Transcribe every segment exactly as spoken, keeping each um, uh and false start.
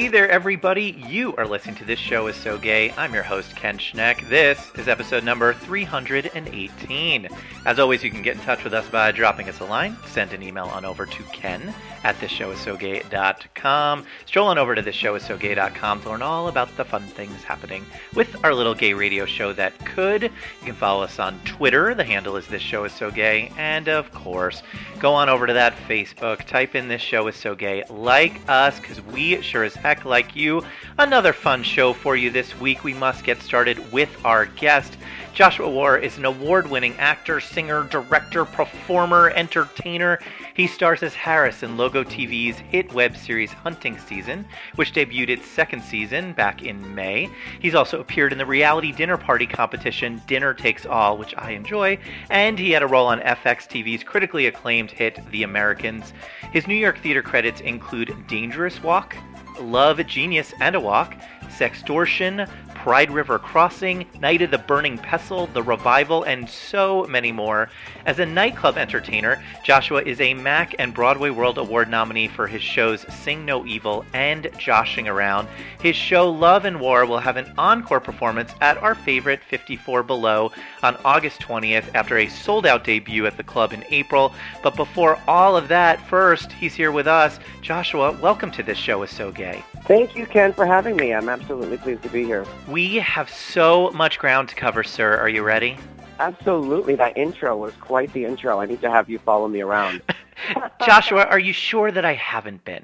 there, everybody. You are listening to This Show Is So Gay. I'm your host, Ken Schneck. This is episode number three hundred eighteen. As always, you can get in touch with us by dropping us a line. Send an email on over to ken at this show is so gay dot com. Stroll on over to this show is so gay dot com to learn all about the fun things happening with our little gay radio show that could. You can follow us on Twitter. The handle is This Show Is So Gay. And, of course, go on over to that Facebook. Type in This Show Is So Gay. Like us, because we sure as heck like you. Another fun show for you this week. We must get started with our guest. Joshua War is an award-winning actor, singer, director, performer, entertainer. He stars as Harris in Logo T V's hit web series Hunting Season, which debuted its second season back in May. He's also appeared in the reality dinner party competition Dinner Takes All, which I enjoy, and he had a role on F X T V's critically acclaimed hit The Americans. His New York theater credits include Dangerous Walk, Love, Genius, and a Walk, Sextortion, Pride River Crossing, Night of the Burning Pestle, The Revival, and so many more. As a nightclub entertainer, Joshua is a Mac and Broadway World Award nominee for his shows Sing No Evil and Joshing Around. His show Love and War will have an encore performance at our favorite fifty-four Below on August twentieth after a sold-out debut at the club in April. But before all of that, first, he's here with us. Joshua, welcome to This Show Is So Gay. Thank you, Ken, for having me. I'm absolutely pleased to be here. We have so much ground to cover, sir. Are you ready? Absolutely. That intro was quite the intro. I need to have you follow me around. Joshua, are you sure that I haven't been?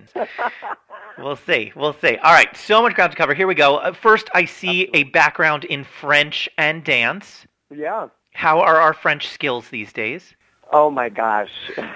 We'll see. We'll see. All right. So much ground to cover. Here we go. Uh, first, I see absolutely. a background in French and dance. Yeah. How are our French skills these days? Oh, my gosh.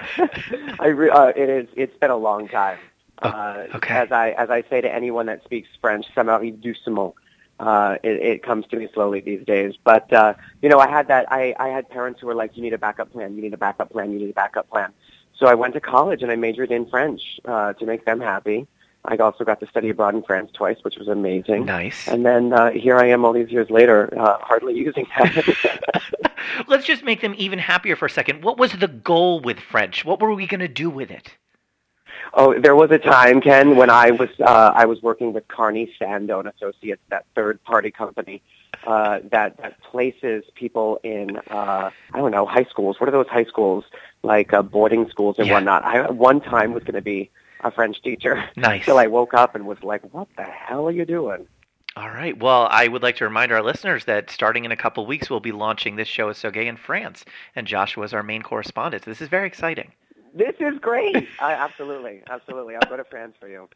I re- uh, it is, it's been a long time. Oh, uh, okay. As I as I say to anyone that speaks French, ça m'arrive doucement. Uh, it, it comes to me slowly these days. But, uh, you know, I had that, I, I had parents who were like, you need a backup plan, you need a backup plan, you need a backup plan. So I went to college and I majored in French uh, to make them happy. I also got to study abroad in France twice, which was amazing. Nice. And then uh, here I am all these years later, uh, hardly using that. Let's just make them even happier for a second. What was the goal with French? What were we going to do with it? Oh, there was a time, Ken, when I was uh, I was working with Carney Sando and Associates, that third-party company uh, that that places people in uh, I don't know high schools. What are those high schools like uh, boarding schools and yeah. whatnot? I at one time was going to be a French teacher. Nice. So I woke up and was like, "What the hell are you doing?" All right. Well, I would like to remind our listeners that starting in a couple weeks, we'll be launching This Show Is So Gay in France, and Joshua is our main correspondent. This is very exciting. This is great. I, absolutely. Absolutely. I'll go to France for you.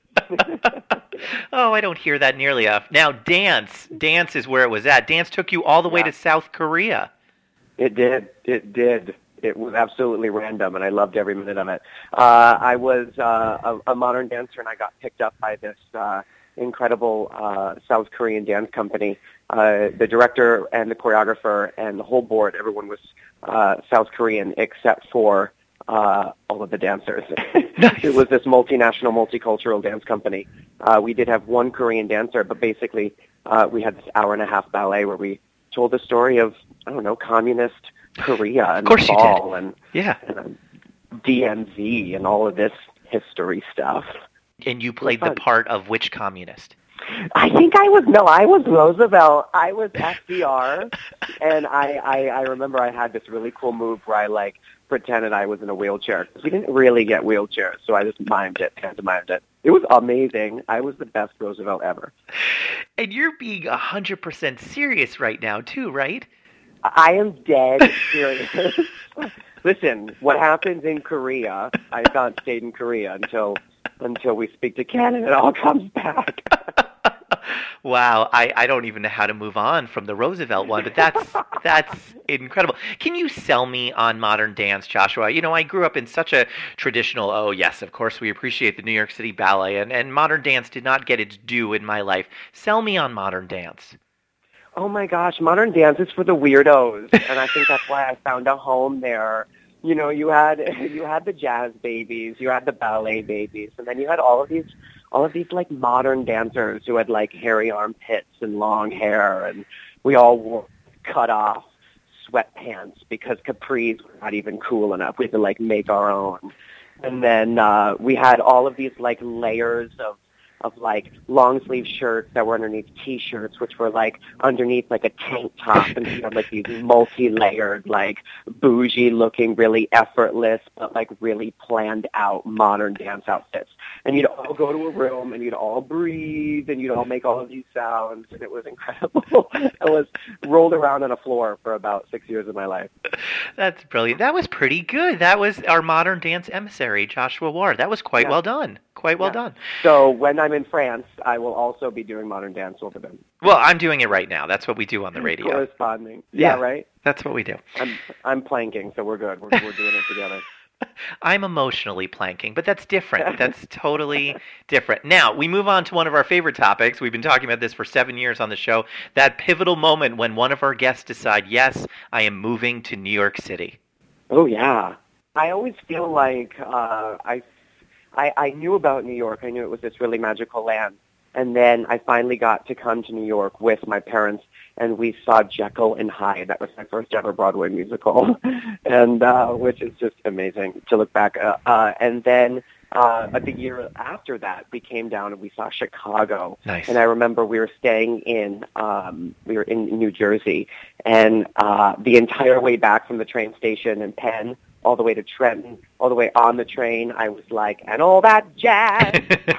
Oh, I don't hear that nearly enough. Now, dance. Dance is where it was at. Dance took you all the way yeah. to South Korea. It did. It did. It was absolutely random, and I loved every minute of it. Uh, I was uh, a, a modern dancer, and I got picked up by this uh, incredible uh, South Korean dance company. Uh, the director and the choreographer and the whole board, everyone was uh, South Korean except for Uh, all of the dancers. Nice. It was this multinational, multicultural dance company. Uh, we did have one Korean dancer, but basically uh, we had this hour and a half ballet where we told the story of, I don't know, communist Korea and of course the fall you did. and, yeah. and um, D M Z and all of this history stuff. And you played the part of which communist? I think I was, no, I was Roosevelt. I was F D R. And I, I, I remember I had this really cool move where I, like, pretended I was in a wheelchair. We didn't really get wheelchairs, so I just mimed it, pantomimed it. It was amazing. I was the best Roosevelt ever. And you're being one hundred percent serious right now, too, right? I am dead serious. Listen, what happens in Korea, I thought stayed in Korea until until we speak to Ken and it all comes back. Wow, I, I don't even know how to move on from the Roosevelt one, but that's that's incredible. Can you sell me on modern dance, Joshua? You know, I grew up in such a traditional, oh, yes, of course we appreciate the New York City Ballet, and, and modern dance did not get its due in my life. Sell me on modern dance. Oh, my gosh, modern dance is for the weirdos, and I think that's why I found a home there. You know, you had you had the jazz babies, you had the ballet babies, and then you had all of these all of these like modern dancers who had like hairy armpits and long hair, and we all wore cut off sweatpants because capris were not even cool enough. We had to like make our own. And then uh, we had all of these like layers of of like long sleeve shirts that were underneath t-shirts, which were like underneath like a tank top, and you had like these multi-layered, like bougie looking, really effortless, but like really planned out modern dance outfits. And you'd all go to a room and you'd all breathe and you'd all make all of these sounds, and it was incredible. I was rolled around on a floor for about six years of my life. That's brilliant. That was pretty good. That was our modern dance emissary, Joshua Ward. That was quite yeah. well done. Quite well yeah. done. So when I'm in France, I will also be doing modern dance over them. Well, I'm doing it right now. That's what we do on the radio. Corresponding. Yeah, yeah right? That's what we do. I'm I'm planking, so we're good. We're, we're doing it together. I'm emotionally planking, but that's different. That's totally different. Now, we move on to one of our favorite topics. We've been talking about this for seven years on the show. That pivotal moment when one of our guests decide, yes, I am moving to New York City. Oh, yeah. I always feel like uh, I, I, I knew about New York. I knew it was this really magical land. And then I finally got to come to New York with my parents, and we saw Jekyll and Hyde. That was my first ever Broadway musical, and uh, which is just amazing to look back. Uh, uh, and then uh, the year after that, we came down and we saw Chicago. Nice. And I remember we were staying in um, we were in New Jersey, and uh, the entire way back from the train station in Penn, all the way to Trenton, all the way on the train, I was like, and all that jazz.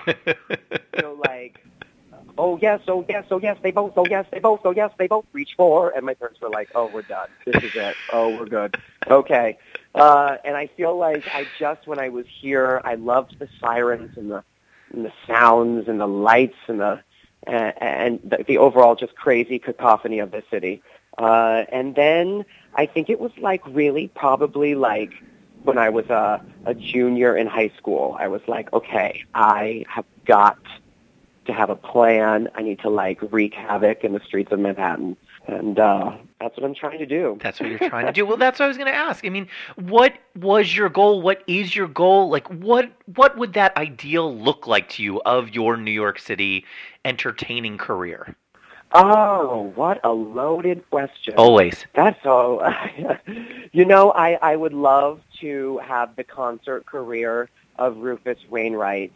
You know, like, oh yes, oh yes, oh yes, they both, oh yes, they both, oh yes, they both reach for. And my parents were like, oh, we're done. This is it. Oh, we're good. Okay. Uh, and I feel like I just, when I was here, I loved the sirens and the and the sounds and the lights and the and, and the, the overall just crazy cacophony of the city. Uh, and then I think it was like really probably like when I was a, a junior in high school, I was like, okay, I have got to have a plan. I need to like wreak havoc in the streets of Manhattan. And uh, that's what I'm trying to do. That's what you're trying to do. Well, that's what I was going to ask. I mean, what was your goal? What is your goal? Like, what what would that ideal look like to you of your New York City entertaining career? Oh, what a loaded question. Always. That's so, you know, I, I would love to have the concert career of Rufus Wainwright.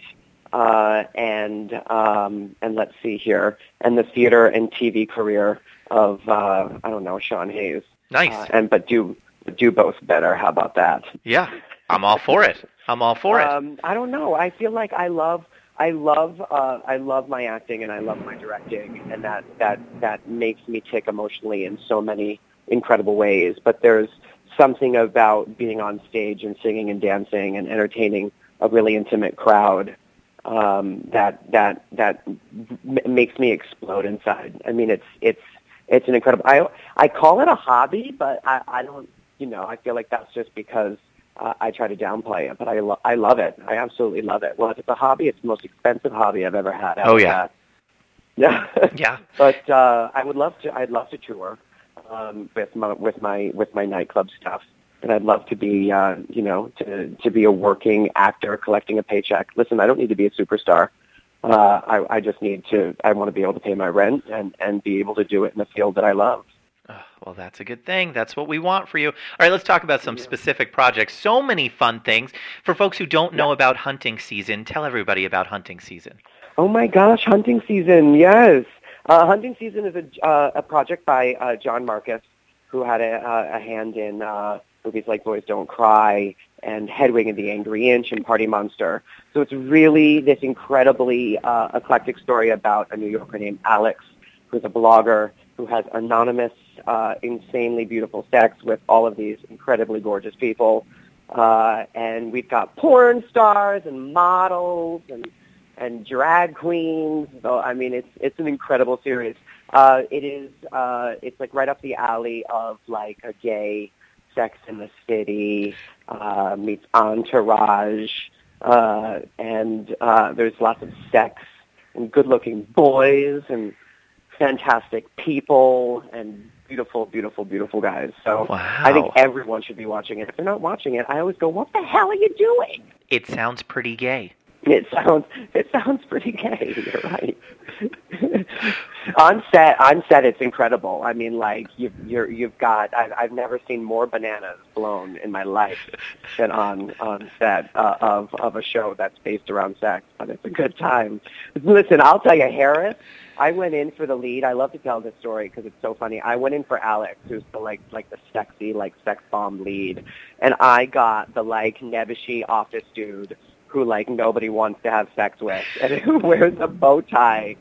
Uh, and um, and let's see here, and the theater and T V career of uh, I don't know, Sean Hayes. Nice. Uh, and but do do both better. How about that? Yeah, I'm all for it. I'm all for um, it. I don't know. I feel like I love I love uh, I love my acting and I love my directing, and that that that makes me tick emotionally in so many incredible ways. But there's something about being on stage and singing and dancing and entertaining a really intimate crowd. Um, that that that m- makes me explode inside. I mean, it's it's it's an incredible. I I call it a hobby, but I, I don't. You know, I feel like that's just because uh, I try to downplay it. But I lo- I love it. I absolutely love it. Well, if it's a hobby, it's the most expensive hobby I've ever had. Oh yeah, yeah, yeah. But uh, I would love to. I'd love to tour um, with my with my with my nightclub stuff. And I'd love to be, uh, you know, to to be a working actor collecting a paycheck. Listen, I don't need to be a superstar. Uh, I, I just need to, I want to be able to pay my rent and, and be able to do it in a field that I love. Oh, well, that's a good thing. That's what we want for you. All right, let's talk about some yeah. specific projects. So many fun things. For folks who don't know yeah. about hunting season, tell everybody about hunting season. Oh, my gosh, hunting season, yes. Uh, hunting season is a, uh, a project by uh, John Marcus, who had a, uh, a hand in uh, movies like Boys Don't Cry and Hedwig and the Angry Inch and Party Monster. So it's really this incredibly uh, eclectic story about a New Yorker named Alex, who's a blogger who has anonymous, uh, insanely beautiful sex with all of these incredibly gorgeous people. Uh, and we've got porn stars and models and and drag queens. So, I mean, it's it's an incredible series. Uh, it is, uh, it's like right up the alley of like a gay Sex in the City, uh, meets Entourage, uh, and uh, there's lots of sex and good-looking boys and fantastic people and beautiful, beautiful, beautiful guys. So wow. I think everyone should be watching it. If they're not watching it, I always go, what the hell are you doing? It sounds pretty gay. It sounds it sounds pretty gay. You're right. on set, on set, it's incredible. I mean, like you've you're, you've got. I've, I've never seen more bananas blown in my life than on on set uh, of of a show that's based around sex. But it's a good time. Listen, I'll tell you, Harris. I went in for the lead. I love to tell this story because it's so funny. I went in for Alex, who's the like like the sexy like sex bomb lead, and I got the like nebbishy office dude who like nobody wants to have sex with, and who wears a bow tie.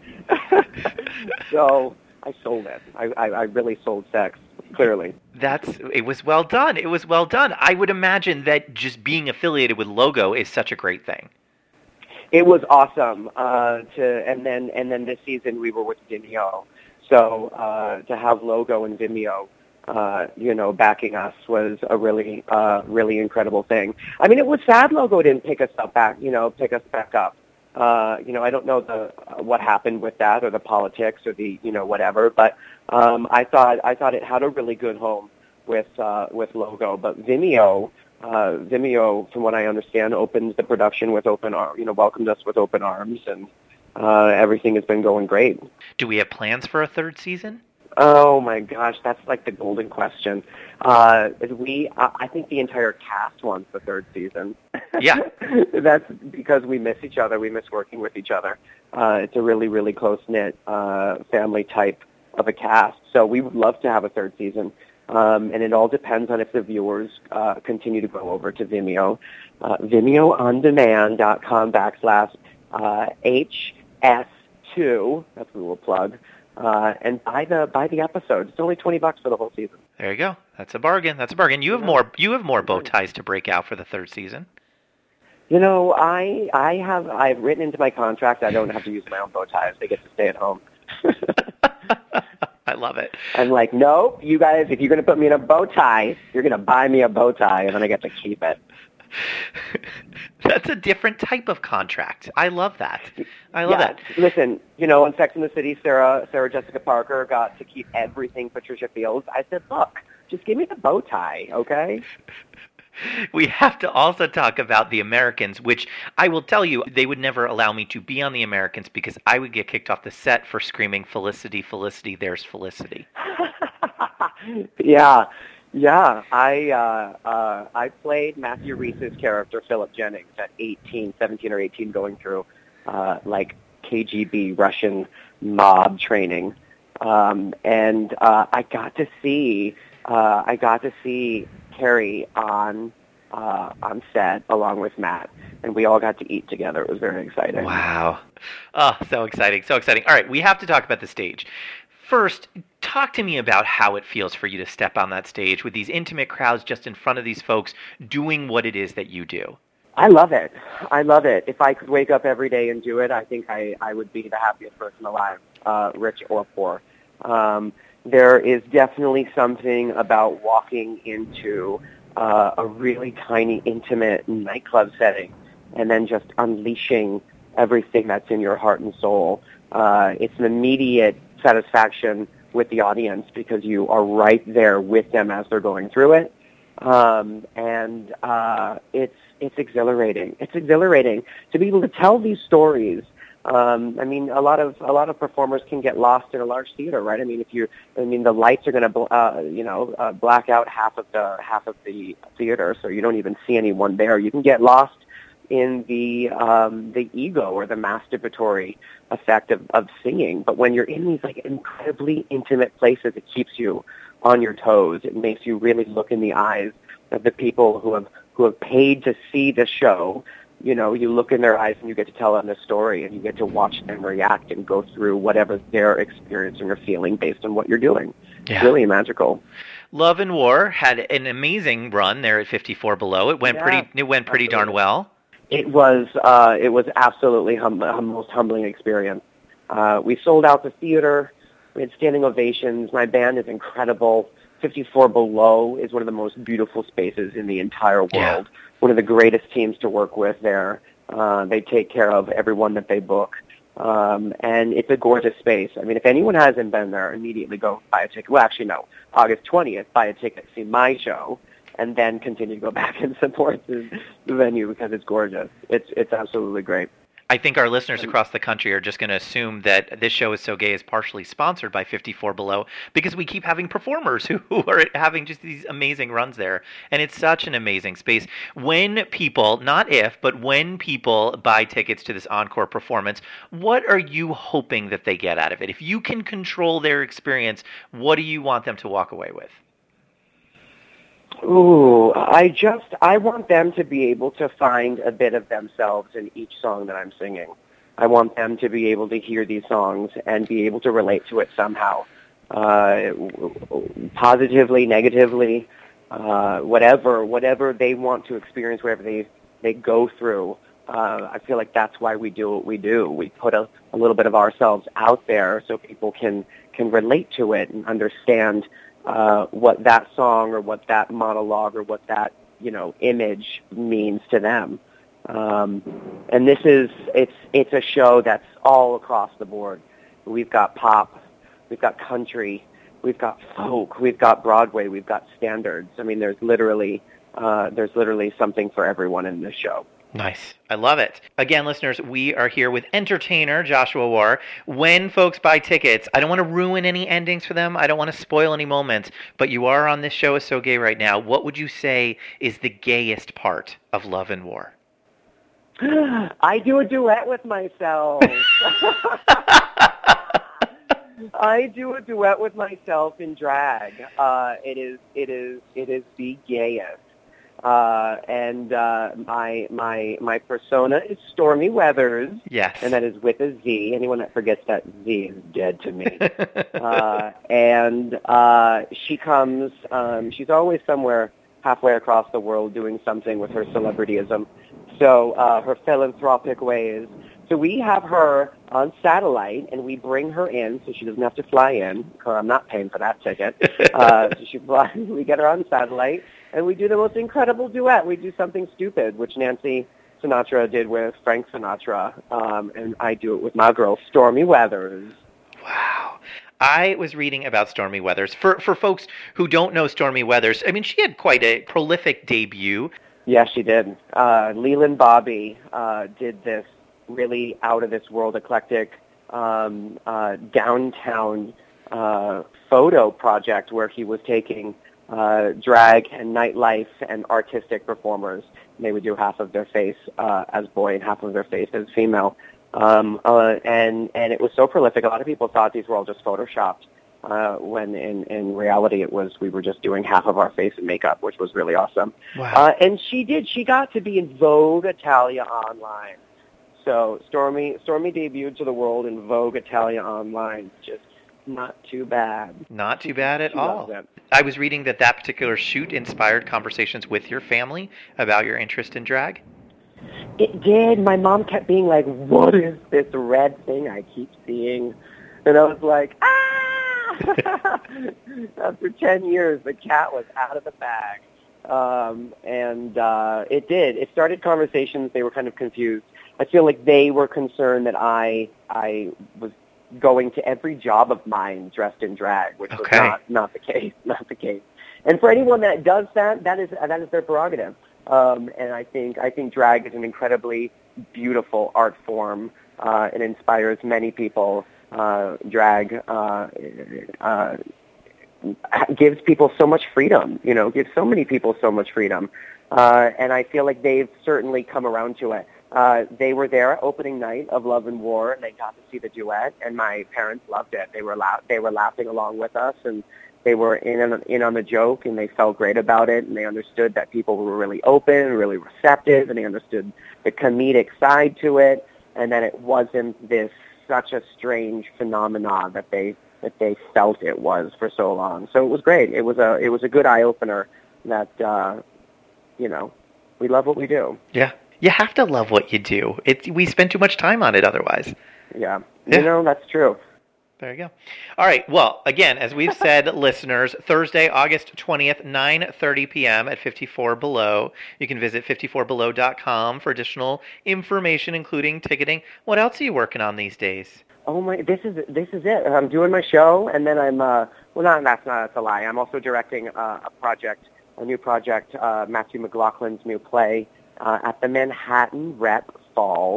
So I sold it. I, I, I really sold sex, clearly. That's it was well done. It was well done. I would imagine that just being affiliated with Logo is such a great thing. It was awesome. Uh, to and then and then this season we were with Vimeo, so uh, to have Logo and Vimeo. Uh, you know, backing us was a really, uh, really incredible thing. I mean, it was sad Logo didn't pick us up back, you know, pick us back up. Uh, you know, I don't know the uh, what happened with that or the politics or the, you know, whatever. But um, I thought I thought it had a really good home with uh, with Logo. But Vimeo, uh, Vimeo, from what I understand, opened the production with open arms. You know, welcomed us with open arms, and uh, everything has been going great. Do we have plans for a third season? Oh my gosh, that's like the golden question. Uh, we, uh, I think the entire cast wants the third season. Yeah, that's because we miss each other. We miss working with each other. Uh, it's a really, really close knit uh, family type of a cast. So we would love to have a third season, um, and it all depends on if the viewers uh, continue to go over to Vimeo, uh, VimeoOnDemand.com backslash uh, H S two. That's what we'll plug. Uh, and buy the buy the episodes. It's only twenty bucks for the whole season. There you go. That's a bargain. That's a bargain. You have yeah. more. You have more bow ties to break out for the third season. You know, I I have I've written into my contract I don't have to use my own bow ties. They get to stay at home. I love it. I'm like, nope. You guys, if you're going to put me in a bow tie, you're going to buy me a bow tie, and then I get to keep it. That's a different type of contract. I love that. I love yeah, that. Listen, you know, in Sex and the City, Sarah, Sarah Jessica Parker got to keep everything Patricia Fields. I said, look, just give me the bow tie, okay? We have to also talk about The Americans, which I will tell you, they would never allow me to be on The Americans because I would get kicked off the set for screaming, Felicity, Felicity, there's Felicity. yeah. Yeah, I uh, uh, I played Matthew Rhys's character, Philip Jennings, at eighteen, seventeen or eighteen, going through uh, like K G B Russian mob training, um, and uh, I got to see uh, I got to see Carrie on uh, on set along with Matt, and we all got to eat together. It was very exciting. Wow! Oh, so exciting, so exciting! All right, we have to talk about the stage. First, talk to me about how it feels for you to step on that stage with these intimate crowds just in front of these folks doing what it is that you do. I love it. I love it. If I could wake up every day and do it, I think I, I would be the happiest person alive, uh, rich or poor. Um, there is definitely something about walking into uh, a really tiny, intimate nightclub setting and then just unleashing everything that's in your heart and soul. Uh, it's an immediate satisfaction with the audience because you are right there with them as they're going through it, um, and uh, it's it's exhilarating. It's exhilarating to be able to tell these stories. Um, I mean, a lot of a lot of performers can get lost in a large theater, right? I mean, if you, I mean, the lights are going to, uh, you know, uh, black out half of the half of the theater, so you don't even see anyone there. You can get lost in the um, the ego or the masturbatory effect of, of singing. But when you're in these like incredibly intimate places, it keeps you on your toes. It makes you really look in the eyes of the people who have who have paid to see the show. You know, you look in their eyes and you get to tell them the story, and you get to watch them react and go through whatever they're experiencing or feeling based on what you're doing. Yeah. It's really magical. Love and War had an amazing run there at fifty-four Below. It went yeah, pretty. It went pretty absolutely. darn well. It was uh, it was absolutely hum- a most humbling experience. Uh, we sold out the theater. We had standing ovations. My band is incredible. fifty-four Below is one of the most beautiful spaces in the entire world. Yeah. One of the greatest teams to work with there. Uh, they take care of everyone that they book. Um, and it's a gorgeous space. I mean, if anyone hasn't been there, immediately go buy a ticket. Well, actually, no. August twentieth, buy a ticket to see my show, and then continue to go back and support the, the venue because it's gorgeous. It's it's absolutely great. I think our listeners across the country are just going to assume that This Show Is So Gay is partially sponsored by fifty-four Below because we keep having performers who, who are having just these amazing runs there. And it's such an amazing space. When people, not if, but when people buy tickets to this encore performance, what are you hoping that they get out of it? If you can control their experience, what do you want them to walk away with? Ooh, I just, I want them to be able to find a bit of themselves in each song that I'm singing. I want them to be able to hear these songs and be able to relate to it somehow, uh, positively, negatively, uh, whatever, whatever they want to experience, whatever they, they go through. Uh, I feel like that's why we do what we do. We put a, a little bit of ourselves out there so people can, can relate to it and understand Uh, what that song or what that monologue or what that, you know, image means to them. Um, and this is, it's, it's a show that's all across the board. We've got pop, we've got country, we've got folk, we've got Broadway, we've got standards. I mean, there's literally, uh, there's literally something for everyone in this show. Nice. I love it. Again, listeners, we are here with entertainer Joshua War. When folks buy tickets, I don't want to ruin any endings for them. I don't want to spoil any moments, but you are on This Show Is So Gay right now. What would you say is the gayest part of Love and War? I do a duet with myself. I do a duet with myself in drag. Uh, it is, it is, it is the gayest. Uh, and uh, my my my persona is Stormy Weathers. Yes. And that is with a Z. Anyone that forgets that Z is dead to me. uh, and uh, she comes, um, she's always somewhere halfway across the world doing something with her celebrityism. So uh, her philanthropic ways. So we have her on satellite, and we bring her in so she doesn't have to fly in. I'm not paying for that ticket. Uh, so she flies, we get her on satellite. And we do the most incredible duet. We do something stupid, which Nancy Sinatra did with Frank Sinatra, um, and I do it with my girl, Stormy Weathers. Wow. I was reading about Stormy Weathers. For for folks who don't know Stormy Weathers, I mean, she had quite a prolific debut. Yes, she did. Uh, Leland Bobby uh, did this really out-of-this-world eclectic um, uh, downtown uh, photo project where he was taking Uh, drag and nightlife and artistic performers. And they would do half of their face uh, as boy and half of their face as female. Um, uh, and, and it was so prolific, a lot of people thought these were all just photoshopped, uh, when in, in reality it was, we were just doing half of our face and makeup, which was really awesome. Wow. Uh, and she did, she got to be in Vogue Italia Online. So Stormy, Stormy debuted to the world in Vogue Italia Online, just not too bad. Not too bad at She all. loves it. I was reading that that particular shoot inspired conversations with your family about your interest in drag. It did. My mom kept being like, what is this red thing I keep seeing? And I was like, ah! After ten years, the cat was out of the bag. Um, and uh, it did. It started conversations. They were kind of confused. I feel like they were concerned that I I was going to every job of mine dressed in drag, which Okay. was not, not the case, not the case. And for anyone that does that, that is that is their prerogative. Um, and I think I think drag is an incredibly beautiful art form. Uh, it inspires many people. Uh, drag uh, uh, gives people so much freedom. You know, gives so many people so much freedom. Uh, and I feel like they've certainly come around to it. Uh, they were there at opening night of Love and War, and they got to see the duet, and my parents loved it. They were la- they were laughing along with us, and they were in on, in on the joke, and they felt great about it, and they understood that people were really open, really receptive, and they understood the comedic side to it, and that it wasn't this such a strange phenomenon that they that they felt it was for so long. So it was great. It was a it was a good eye opener that uh, you know, we love what we do. Yeah. You have to love what you do. It, we spend too much time on it otherwise. Yeah. Yeah. You know, that's true. There you go. All right. Well, again, as we've said, listeners, Thursday, August twentieth, nine thirty p.m. at fifty-four Below. You can visit fifty-four below dot com for additional information, including ticketing. What else are you working on these days? Oh my! This is this is it. I'm doing my show, and then I'm uh, well, not that's not that's a lie. I'm also directing uh, a project, a new project, uh, Matthew McLaughlin's new play uh, at the Manhattan Rep Fall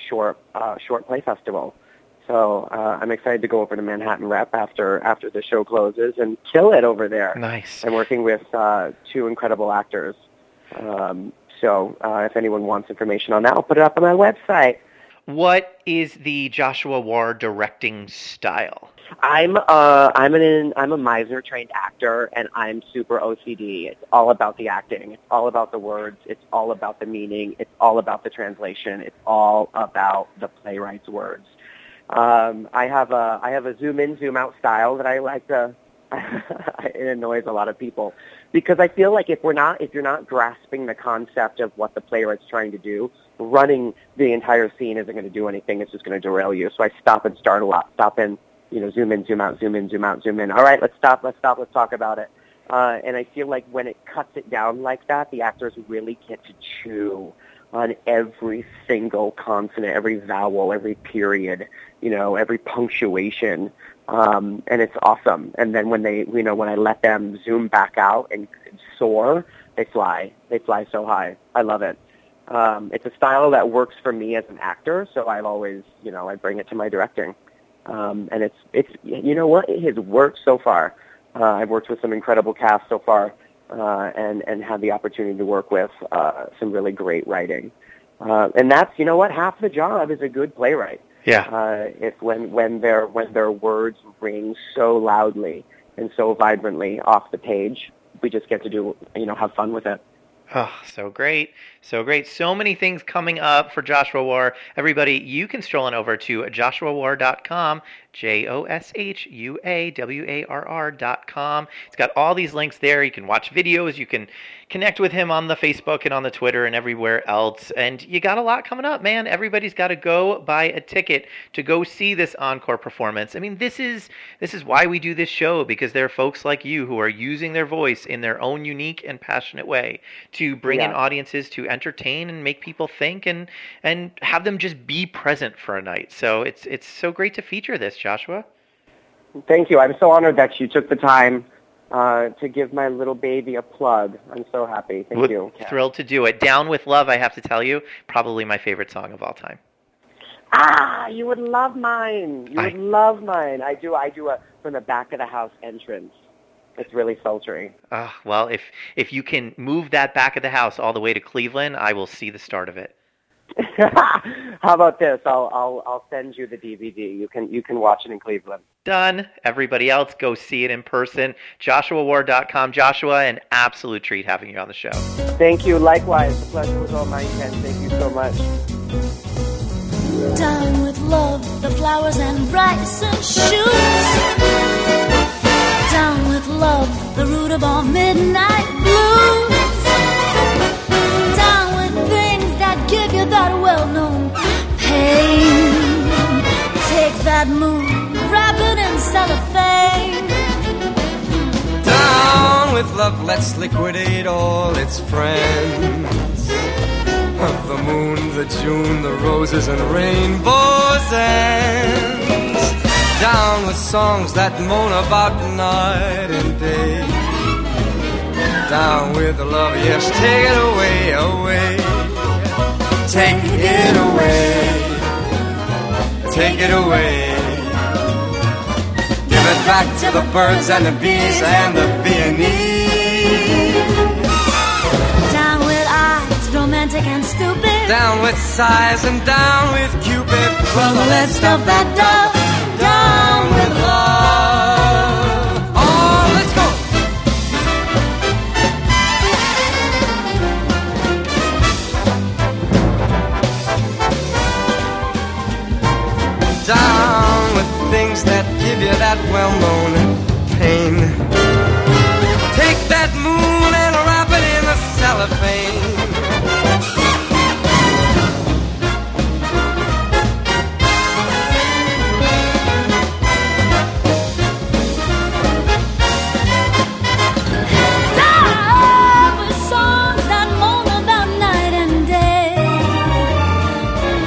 short uh, short play festival. So uh, I'm excited to go over to Manhattan Rep after after the show closes and kill it over there. Nice. I'm working with uh, two incredible actors. Um, so uh, if anyone wants information on that, I'll put it up on my website. What is the Joshua War directing style? I'm uh I'm an I'm a Meisner trained actor, and I'm super O C D. It's all about the acting. It's all about the words. It's all about the meaning. It's all about the translation. It's all about the playwright's words. Um, I have a I have a zoom in, zoom out style that I like to. It annoys a lot of people because I feel like if we're not if you're not grasping the concept of what the playwright's trying to do, running the entire scene isn't going to do anything. It's just going to derail you. So I stop and start a lot. Stop and you know zoom in, zoom out, zoom in, zoom out, zoom in. All right, let's stop. Let's stop. Let's talk about it. Uh, and I feel like when it cuts it down like that, the actors really get to chew on every single consonant, every vowel, every period, you know, every punctuation. Um, and it's awesome. And then when they, you know, when I let them zoom back out and soar, they fly. They fly so high. I love it. Um, it's a style that works for me as an actor, so I've always, you know, I bring it to my directing. Um, and it's, it's, you know what, it has worked so far. Uh, I've worked with some incredible cast so far, uh, and, and had the opportunity to work with uh, some really great writing. Uh, and that's, you know what, half the job is a good playwright. Yeah. Uh, it's when, when their when their words ring so loudly and so vibrantly off the page, we just get to do, you know, have fun with it. Oh, so great. So great. So many things coming up for Joshua War. Everybody, you can stroll on over to joshua war dot com, J O S H U A W A R R dot com. It's got all these links there. You can watch videos. You can connect with him on the Facebook and on the Twitter and everywhere else. And you got a lot coming up, man. Everybody's got to go buy a ticket to go see this encore performance. I mean, this is this is why we do this show, because there are folks like you who are using their voice in their own unique and passionate way to bring Yeah. in audiences to entertain and make people think and and have them just be present for a night. So it's it's so great to feature this, Joshua. Thank you. I'm so honored that you took the time uh, to give my little baby a plug. I'm so happy. Thank Would- you. Kat. Thrilled to do it. Down with Love, I have to tell you, probably my favorite song of all time. Ah, you would love mine. You I- would love mine. I do. I do a from the back of the house entrance. It's really sultry. Ah, well, if if you can move that back of the house all the way to Cleveland, I will see the start of it. How about this? I'll I'll I'll send you the D V D. You can you can watch it in Cleveland. Done. Everybody else, go see it in person. joshua war dot com. Joshua, an absolute treat having you on the show. Thank you. Likewise, the pleasure was all mine, Ken. Thank you so much. Down with love, the flowers and rice and shoes. Down with love, the root of all midnight blues. Down with things that give you that well-known pain. Take that moon, wrap it in cellophane. Down with love, let's liquidate all its friends. The moon, the June, the roses and rainbows ends. Down with songs that moan about night and day. Down with the love, yes, take it away, away. Take it away. Take it away. Give it back to the birds and the bees and the Viennese. Down with eyes, romantic and stupid. Down with sighs and down with Cupid. Brother, let's stuff that dove. Down with love. Oh, let's go. Down with things that give you that well-known pain. Take that moon and wrap it in a cellophane. Down with songs that moan about night and day.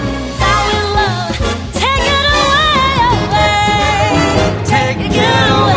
Down with love, take it away, away. Take Take it away.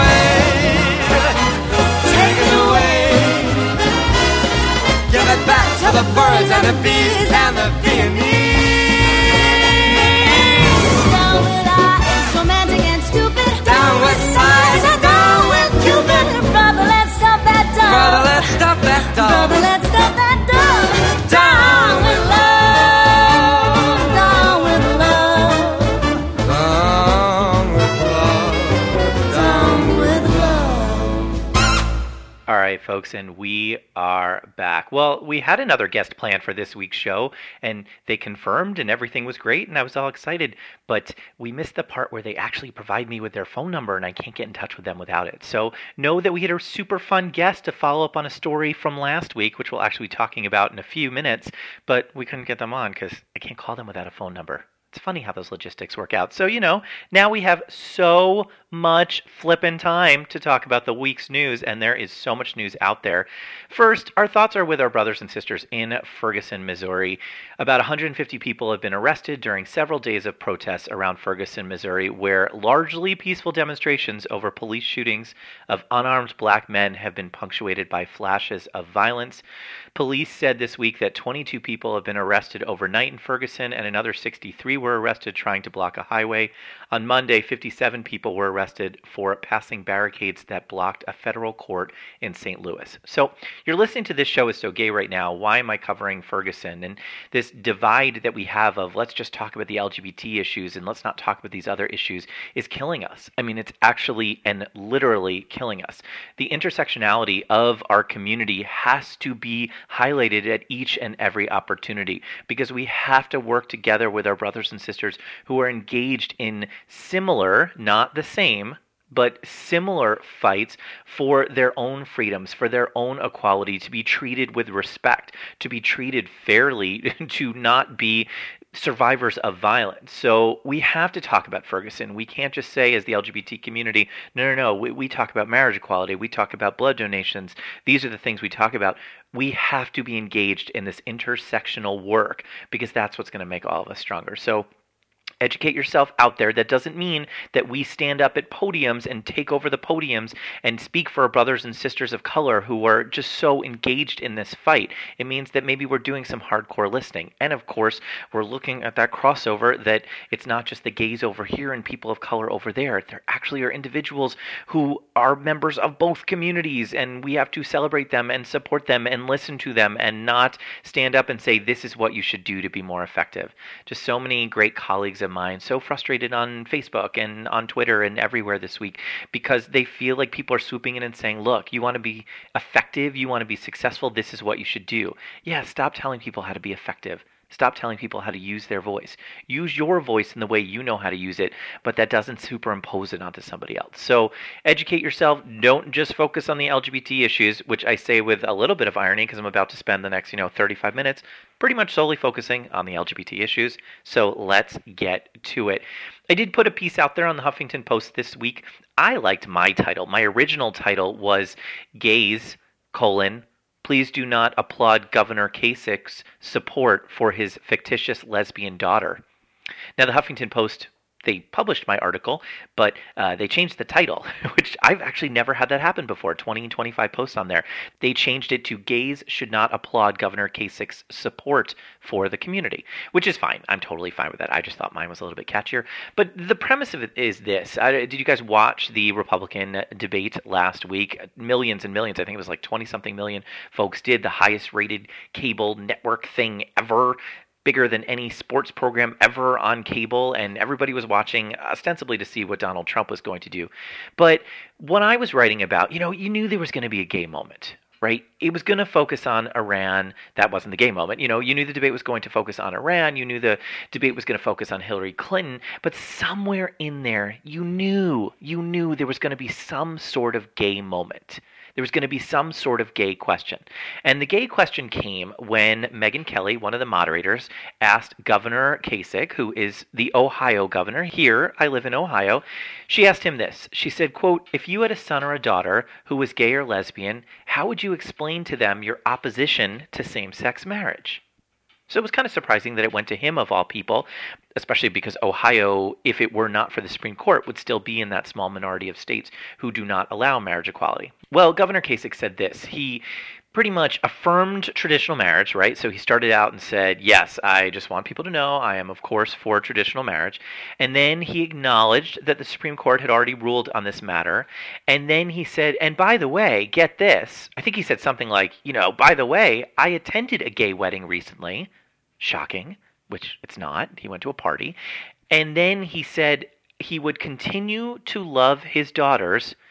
right, folks, and we are back. Well, we had another guest planned for this week's show, and they confirmed, and everything was great, and I was all excited, but we missed the part where they actually provide me with their phone number, and I can't get in touch with them without it. So know that we had a super fun guest to follow up on a story from last week, which we'll actually be talking about in a few minutes, but we couldn't get them on because I can't call them without a phone number. It's funny how those logistics work out. So, you know, now we have so much flippin' time to talk about the week's news, and there is so much news out there. First, our thoughts are with our brothers and sisters in Ferguson, Missouri. About one hundred fifty people have been arrested during several days of protests around Ferguson, Missouri, where largely peaceful demonstrations over police shootings of unarmed black men have been punctuated by flashes of violence. Police said this week that twenty-two people have been arrested overnight in Ferguson, and another sixty-three were arrested trying to block a highway. On Monday, fifty-seven people were arrested for passing barricades that blocked a federal court in Saint Louis. So you're listening to This Show Is So Gay right now. Why am I covering Ferguson? And this divide that we have of let's just talk about the L G B T issues and let's not talk about these other issues is killing us. I mean, it's actually and literally killing us. The intersectionality of our community has to be highlighted at each and every opportunity because we have to work together with our brothers and sisters who are engaged in similar, not the same, but similar fights for their own freedoms, for their own equality, to be treated with respect, to be treated fairly, to not be survivors of violence. So we have to talk about Ferguson. We can't just say as the L G B T community, no, no, no, we, we talk about marriage equality, we talk about blood donations. These are the things we talk about. We have to be engaged in this intersectional work because that's what's going to make all of us stronger. So educate yourself out there. That doesn't mean that we stand up at podiums and take over the podiums and speak for our brothers and sisters of color who are just so engaged in this fight. It means that maybe we're doing some hardcore listening. And of course, we're looking at that crossover that it's not just the gays over here and people of color over there. There actually are individuals who are members of both communities, and we have to celebrate them and support them and listen to them and not stand up and say, this is what you should do to be more effective. Just so many great colleagues of mine so frustrated on Facebook and on Twitter and everywhere this week because they feel like people are swooping in and saying, look, you want to be effective, you want to be successful, this is what you should do. Yeah, stop telling people how to be effective. Stop telling people how to use their voice. Use your voice in the way you know how to use it, but that doesn't superimpose it onto somebody else. So educate yourself. Don't just focus on the L G B T issues, which I say with a little bit of irony because I'm about to spend the next, you know, thirty-five minutes pretty much solely focusing on the L G B T issues. So let's get to it. I did put a piece out there on the Huffington Post this week. I liked my title. My original title was Gays, colon, please do not applaud Governor Kasich's support for his fictitious lesbian daughter. Now, the Huffington Post, they published my article, but uh, they changed the title, which I've actually never had that happen before, twenty and twenty-five posts on there. They changed it to Gays Should Not Applaud Governor Kasich's Support for the Community, which is fine. I'm totally fine with that. I just thought mine was a little bit catchier. But the premise of it is this. Uh, did you guys watch the Republican debate last week? Millions and millions, I think it was like twenty-something million folks did, the highest-rated cable network thing ever, bigger than any sports program ever on cable, and everybody was watching ostensibly to see what Donald Trump was going to do. But when I was writing about, you know, you knew there was going to be a gay moment, right? It was going to focus on Iran. That wasn't the gay moment. You know, you knew the debate was going to focus on Iran. You knew the debate was going to focus on Hillary Clinton. But somewhere in there, you knew, you knew there was going to be some sort of gay moment. There was going to be some sort of gay question. And the gay question came when Megyn Kelly, one of the moderators, asked Governor Kasich, who is the Ohio governor. Here, I live in Ohio. She asked him this. She said, quote, if you had a son or a daughter who was gay or lesbian, how would you explain to them your opposition to same-sex marriage? So it was kind of surprising that it went to him of all people, especially because Ohio, if it were not for the Supreme Court, would still be in that small minority of states who do not allow marriage equality. Well, Governor Kasich said this. He pretty much affirmed traditional marriage, right? So he started out and said, yes, I just want people to know I am, of course, for traditional marriage. And then he acknowledged that the Supreme Court had already ruled on this matter. And then he said, and by the way, get this. I think he said something like, you know, by the way, I attended a gay wedding recently. Shocking, which it's not. He went to a party. And then he said he would continue to love his daughters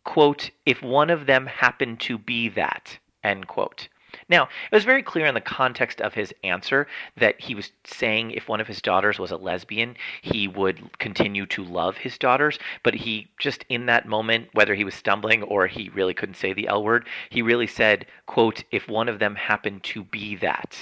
quote, if one of them happened to be that, end quote. Now, it was very clear in the context of his answer that he was saying if one of his daughters was a lesbian, he would continue to love his daughters. But he just in that moment, whether he was stumbling or he really couldn't say the L word, he really said, quote, if one of them happened to be that.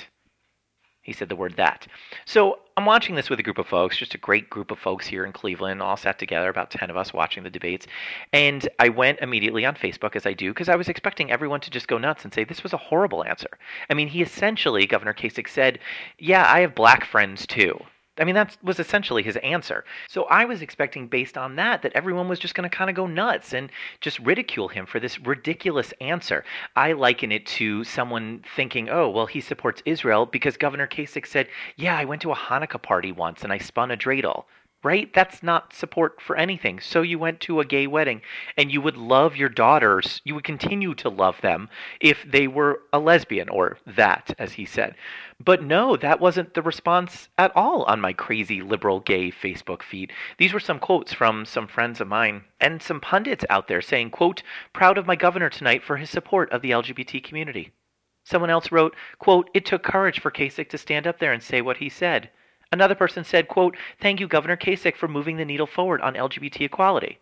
He said the word that. So I'm watching this with a group of folks, just a great group of folks here in Cleveland, all sat together, about ten of us watching the debates. And I went immediately on Facebook, as I do, because I was expecting everyone to just go nuts and say this was a horrible answer. I mean, he essentially, Governor Kasich said, yeah, I have black friends too. I mean, that was essentially his answer. So I was expecting, based on that, that everyone was just going to kind of go nuts and just ridicule him for this ridiculous answer. I liken it to someone thinking, oh, well, he supports Israel because Governor Kasich said, yeah, I went to a Hanukkah party once and I spun a dreidel. Right? That's not support for anything. So you went to a gay wedding, and you would love your daughters, you would continue to love them if they were a lesbian, or that, as he said. But no, that wasn't the response at all on my crazy liberal gay Facebook feed. These were some quotes from some friends of mine and some pundits out there saying, quote, proud of my governor tonight for his support of the L G B T community. Someone else wrote, quote, it took courage for Kasich to stand up there and say what he said. Another person said, quote, thank you, Governor Kasich, for moving the needle forward on L G B T equality.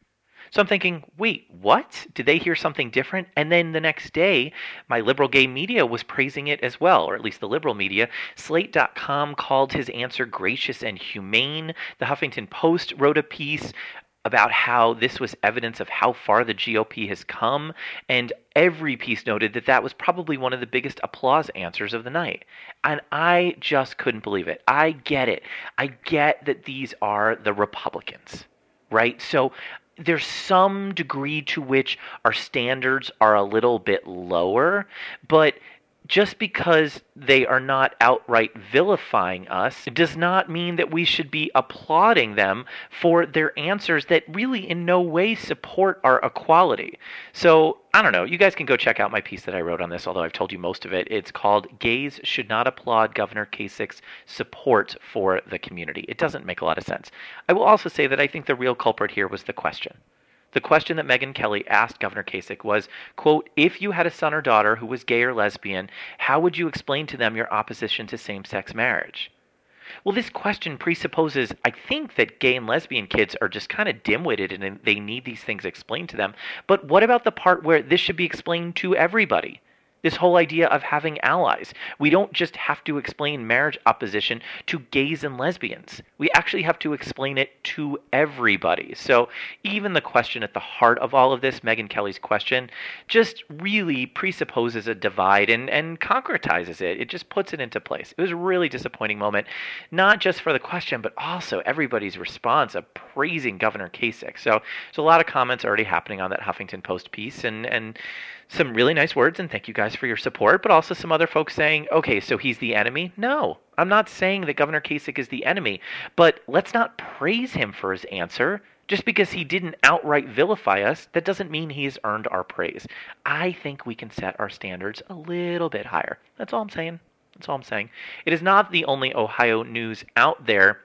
So I'm thinking, wait, what? Did they hear something different? And then the next day, my liberal gay media was praising it as well, or at least the liberal media. Slate dot com called his answer gracious and humane. The Huffington Post wrote a piece about how this was evidence of how far the G O P has come, and every piece noted that that was probably one of the biggest applause answers of the night. And I just couldn't believe it. I get it. I get that these are the Republicans, right? So there's some degree to which our standards are a little bit lower, but just because they are not outright vilifying us does not mean that we should be applauding them for their answers that really in no way support our equality. So, I don't know. You guys can go check out my piece that I wrote on this, although I've told you most of it. It's called Gays Should Not Applaud Governor Kasich's Support for the Community. It doesn't make a lot of sense. I will also say that I think the real culprit here was the question. The question that Megyn Kelly asked Governor Kasich was, quote, if you had a son or daughter who was gay or lesbian, how would you explain to them your opposition to same-sex marriage? Well, this question presupposes, I think, that gay and lesbian kids are just kind of dim-witted and they need these things explained to them. But what about the part where this should be explained to everybody? This whole idea of having allies. We don't just have to explain marriage opposition to gays and lesbians. We actually have to explain it to everybody. So even the question at the heart of all of this, Megyn Kelly's question, just really presupposes a divide and, and concretizes it. It just puts it into place. It was a really disappointing moment, not just for the question, but also everybody's response of praising Governor Kasich. So there's a lot of comments already happening on that Huffington Post piece, and and some really nice words, and thank you guys for your support, but also some other folks saying, okay, so he's the enemy? No, I'm not saying that Governor Kasich is the enemy, but let's not praise him for his answer. Just because he didn't outright vilify us, that doesn't mean he has earned our praise. I think we can set our standards a little bit higher. That's all I'm saying. That's all I'm saying. It is not the only Ohio news out there.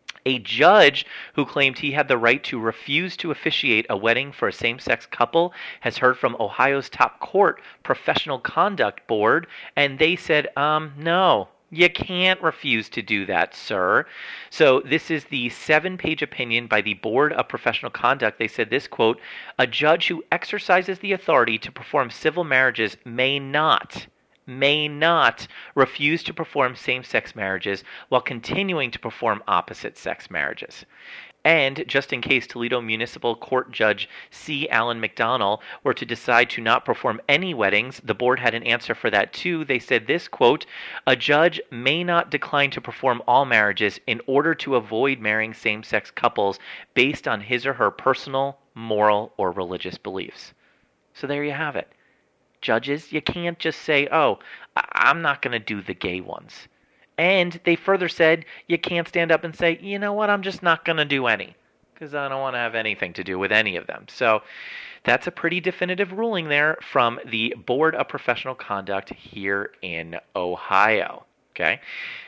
A judge who claimed he had the right to refuse to officiate a wedding for a same-sex couple has heard from Ohio's top court Professional Conduct Board, and they said, um, no, you can't refuse to do that, sir. So this is the seven-page opinion by the Board of Professional Conduct. They said this, quote, a judge who exercises the authority to perform civil marriages may not may not refuse to perform same-sex marriages while continuing to perform opposite-sex marriages. And just in case Toledo Municipal Court Judge C. Allen McDonnell were to decide to not perform any weddings, the board had an answer for that too. They said this, quote, a judge may not decline to perform all marriages in order to avoid marrying same-sex couples based on his or her personal, moral, or religious beliefs. So there you have it. Judges, you can't just say, oh, I'm not going to do the gay ones. And they further said, you can't stand up and say, you know what, I'm just not going to do any, because I don't want to have anything to do with any of them. So that's a pretty definitive ruling there from the Board of Professional Conduct here in Ohio. Okay.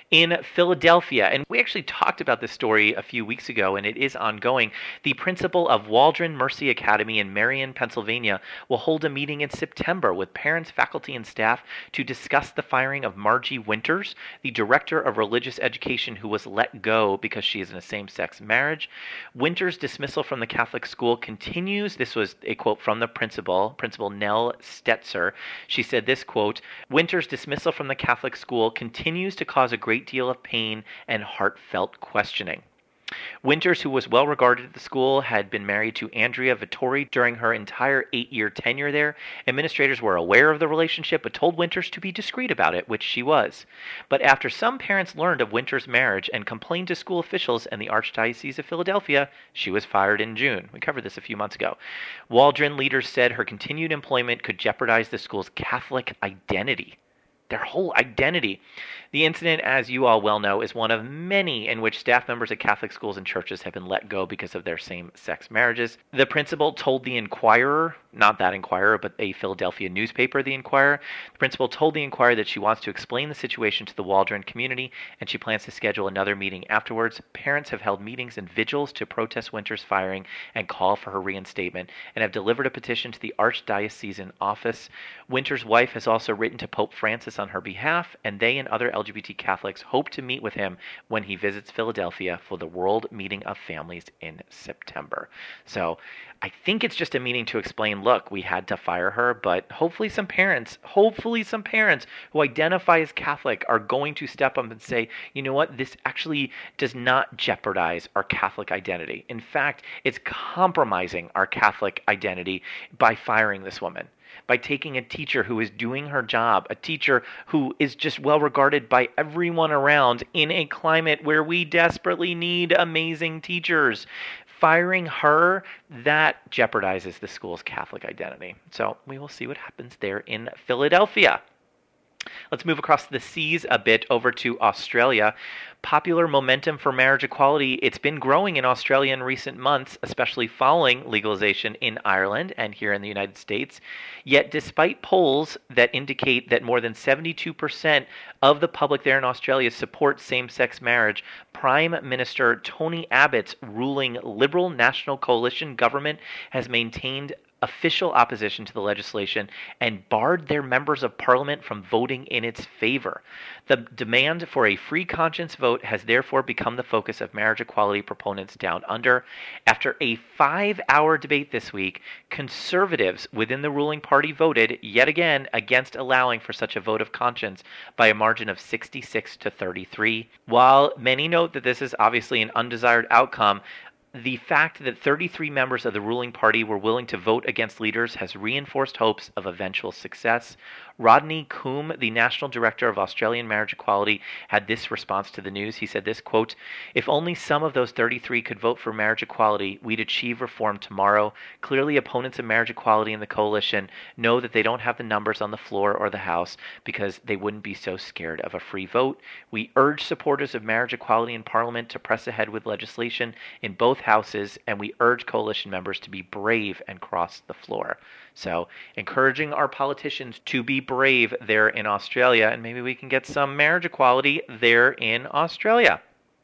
in Philadelphia. And we actually talked about this story a few weeks ago, and it is ongoing. The principal of Waldron Mercy Academy in Marion, Pennsylvania, will hold a meeting in September with parents, faculty, and staff to discuss the firing of Margie Winters, the director of religious education who was let go because she is in a same-sex marriage. Winters' dismissal from the Catholic school continues. This was a quote from the principal, Principal Nell Stetzer. She said this quote, "Winters' dismissal from the Catholic school continues to cause a great deal of pain and heartfelt questioning." Winters, who was well regarded at the school, had been married to Andrea Vittori during her entire eight-year tenure there. Administrators were aware of the relationship but told Winters to be discreet about it, which she was. But after some parents learned of Winters' marriage and complained to school officials and the Archdiocese of Philadelphia, she was fired in June. We covered this a few months ago. Waldron leaders said her continued employment could jeopardize the school's Catholic identity. Their whole identity. The incident, as you all well know, is one of many in which staff members at Catholic schools and churches have been let go because of their same-sex marriages. The principal told the Inquirer, not that Inquirer, but a Philadelphia newspaper, the Inquirer, the principal told the Inquirer that she wants to explain the situation to the Waldron community, and she plans to schedule another meeting afterwards. Parents have held meetings and vigils to protest Winters' firing and call for her reinstatement, and have delivered a petition to the Archdiocesan office. Winters' wife has also written to Pope Francis on her behalf, and they and other L G B T Catholics hope to meet with him when he visits Philadelphia for the World Meeting of Families in September. So I think it's just a meeting to explain, look, we had to fire her, but hopefully some parents, hopefully some parents who identify as Catholic are going to step up and say, you know what, this actually does not jeopardize our Catholic identity. In fact, it's compromising our Catholic identity by firing this woman, by taking a teacher who is doing her job, a teacher who is just well regarded by everyone around in a climate where we desperately need amazing teachers. Firing her, that jeopardizes the school's Catholic identity. So we will see what happens there in Philadelphia. Let's move across the seas a bit over to Australia. Popular momentum for marriage equality, it's been growing in Australia in recent months, especially following legalization in Ireland and here in the United States. Yet despite polls that indicate that more than seventy-two percent of the public there in Australia support same-sex marriage, Prime Minister Tony Abbott's ruling Liberal National Coalition government has maintained official opposition to the legislation and barred their members of parliament from voting in its favor. The demand for a free conscience vote has therefore become the focus of marriage equality proponents down under. After a five-hour debate this week, conservatives within the ruling party voted yet again against allowing for such a vote of conscience by a margin of sixty-six to thirty-three. While many note that this is obviously an undesired outcome, the fact that thirty-three members of the ruling party were willing to vote against leaders has reinforced hopes of eventual success. Rodney Coombe, the National Director of Australian Marriage Equality, had this response to the news. He said this, quote, "If only some of those thirty-three could vote for marriage equality, we'd achieve reform tomorrow. Clearly, opponents of marriage equality in the coalition know that they don't have the numbers on the floor or the House because they wouldn't be so scared of a free vote. We urge supporters of marriage equality in Parliament to press ahead with legislation in both houses, and we urge coalition members to be brave and cross the floor." So, encouraging our politicians to be brave there in Australia, and maybe we can get some marriage equality there in Australia.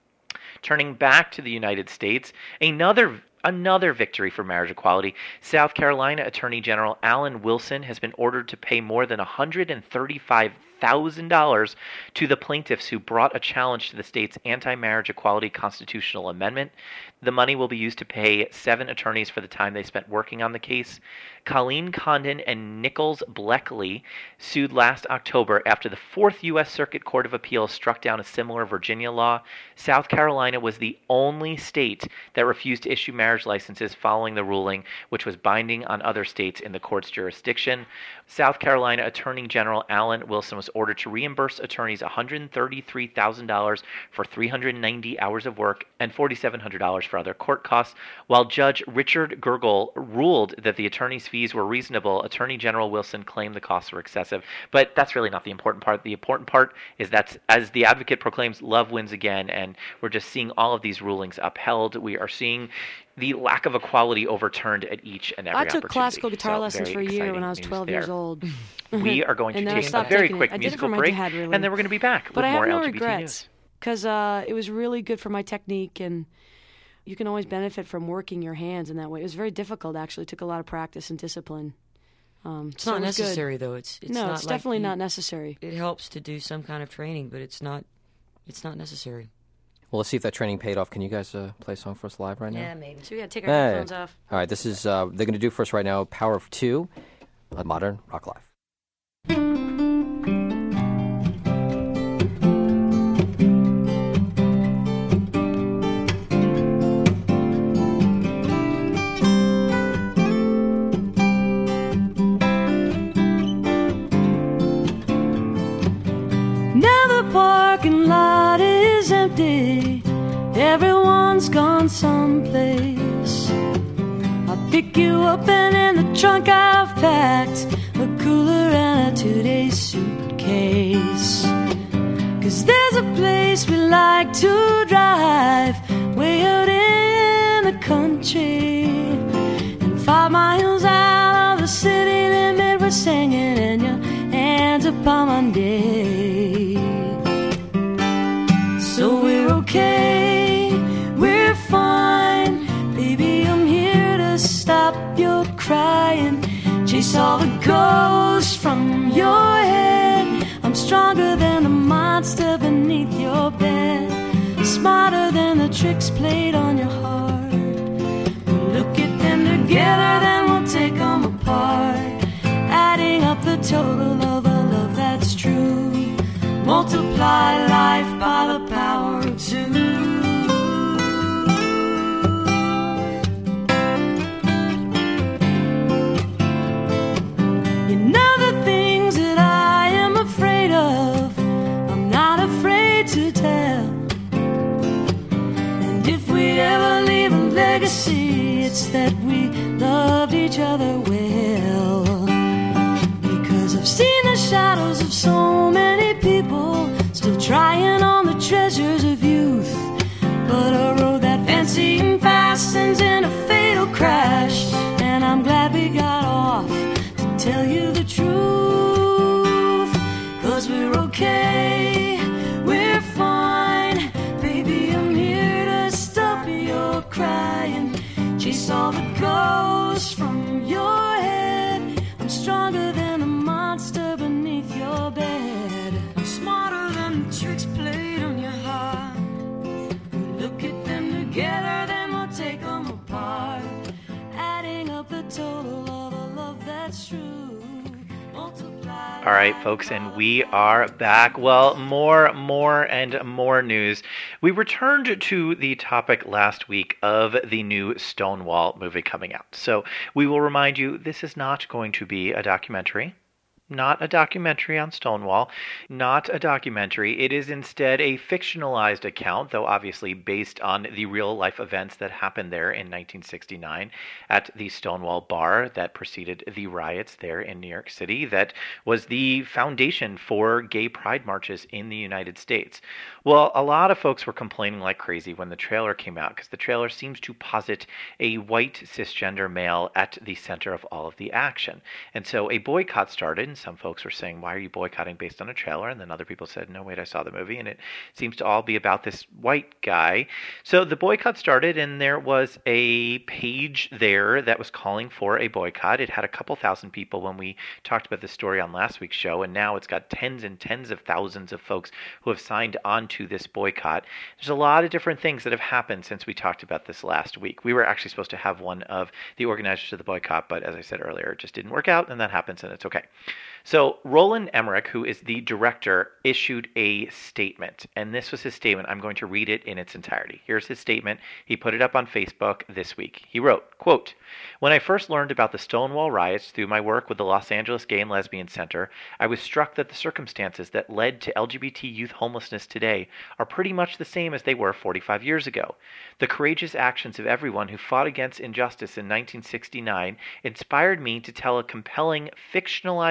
Turning back to the United States, another Another victory for marriage equality. South Carolina Attorney General Alan Wilson has been ordered to pay more than one hundred thirty-five thousand dollars to the plaintiffs who brought a challenge to the state's anti-marriage equality constitutional amendment. The money will be used to pay seven attorneys for the time they spent working on the case. Colleen Condon and Nichols Bleckley sued last October after the Fourth U S Circuit Court of Appeals struck down a similar Virginia law. South Carolina was the only state that refused to issue marriage licenses following the ruling, which was binding on other states in the court's jurisdiction. South Carolina Attorney General Alan Wilson was ordered to reimburse attorneys one hundred thirty-three thousand dollars for three hundred ninety hours of work and four thousand seven hundred dollars for other court costs. While Judge Richard Gergel ruled that the attorneys' fees were reasonable, Attorney General Wilson claimed the costs were excessive. But that's really not the important part. The important part is that, as the advocate proclaims, love wins again, and we're just seeing all of these rulings upheld. We are seeing the lack of equality overturned at each and every opportunity. I took classical guitar so lessons for a year when I was twelve years old. We are going to take a very quick it. musical break, really. And then we're going to be back but with I more have no L G B T regrets. news. because uh, it was really good for my technique, and you can always benefit from working your hands in that way. It was very difficult, actually. It took a lot of practice and discipline. Um, it's so not it was necessary, good. though. It's, it's no, not it's like definitely you, not necessary. It helps to do some kind of training, but it's not. It's not necessary. Well, let's see if that training paid off. Can you guys uh, play a song for us live right now? Yeah, maybe. So we got to take our hey. headphones off. All right, this is, uh, they're going to do for us right now, Power of Two, a Modern Rock Live. Parking lot is empty. Everyone's gone someplace. I'll pick you up and in the trunk I've packed a cooler and a two-day suitcase. Cause there's a place we like to drive way out in the country. And five miles out of the city limit we're singing and your hands upon Monday. So we're okay, we're fine. Baby, I'm here to stop your crying. Chase all the ghosts from your head. I'm stronger than the monster beneath your bed. Smarter than the tricks played on your heart. We'll look at them together, then we'll take them apart. Adding up the total of a love that's true. Multiply life by the power of two. You know the things that I am afraid of, I'm not afraid to tell. And if we ever leave a legacy, it's that we loved each other well. Because I've seen the shadows of so many people still trying on the treasures of youth. But a road that fancy and fast ends in a fatal crash. And I'm glad we got off to tell you the truth. Cause we're okay, we're fine. Baby, I'm here to stop your crying. Chase all the ghosts from your head. I'm stronger than the monster beneath your bed. I'm smarter than the tricks played on your heart. We look at them together, then we'll take them apart. Adding up the total of a love that's true. Multiply. All right, folks, and we are back. Well, more, more, and more news. We returned to the topic last week of the new Stonewall movie coming out. So we will remind you, this is not going to be a documentary. Not a documentary on Stonewall, not a documentary. It is instead a fictionalized account, though obviously based on the real-life events that happened there in nineteen sixty-nine at the Stonewall bar that preceded the riots there in New York City that was the foundation for gay pride marches in the United States. Well, a lot of folks were complaining like crazy when the trailer came out because the trailer seems to posit a white cisgender male at the center of all of the action. And so a boycott started. Some folks were saying, why are you boycotting based on a trailer? And then other people said, no, wait, I saw the movie. And it seems to all be about this white guy. So the boycott started, and there was a page there that was calling for a boycott. It had a couple thousand people when we talked about this story on last week's show. And now it's got tens and tens of thousands of folks who have signed on to this boycott. There's a lot of different things that have happened since we talked about this last week. We were actually supposed to have one of the organizers of the boycott, but as I said earlier, it just didn't work out, and that happens, and it's okay. So Roland Emmerich, who is the director, issued a statement, and this was his statement. I'm going to read it in its entirety. Here's his statement. He put it up on Facebook this week. He wrote, quote, "When I first learned about the Stonewall riots through my work with the Los Angeles Gay and Lesbian Center, I was struck that the circumstances that led to L G B T youth homelessness today are pretty much the same as they were forty-five years ago. The courageous actions of everyone who fought against injustice in nineteen sixty-nine inspired me to tell a compelling, fictionalized drama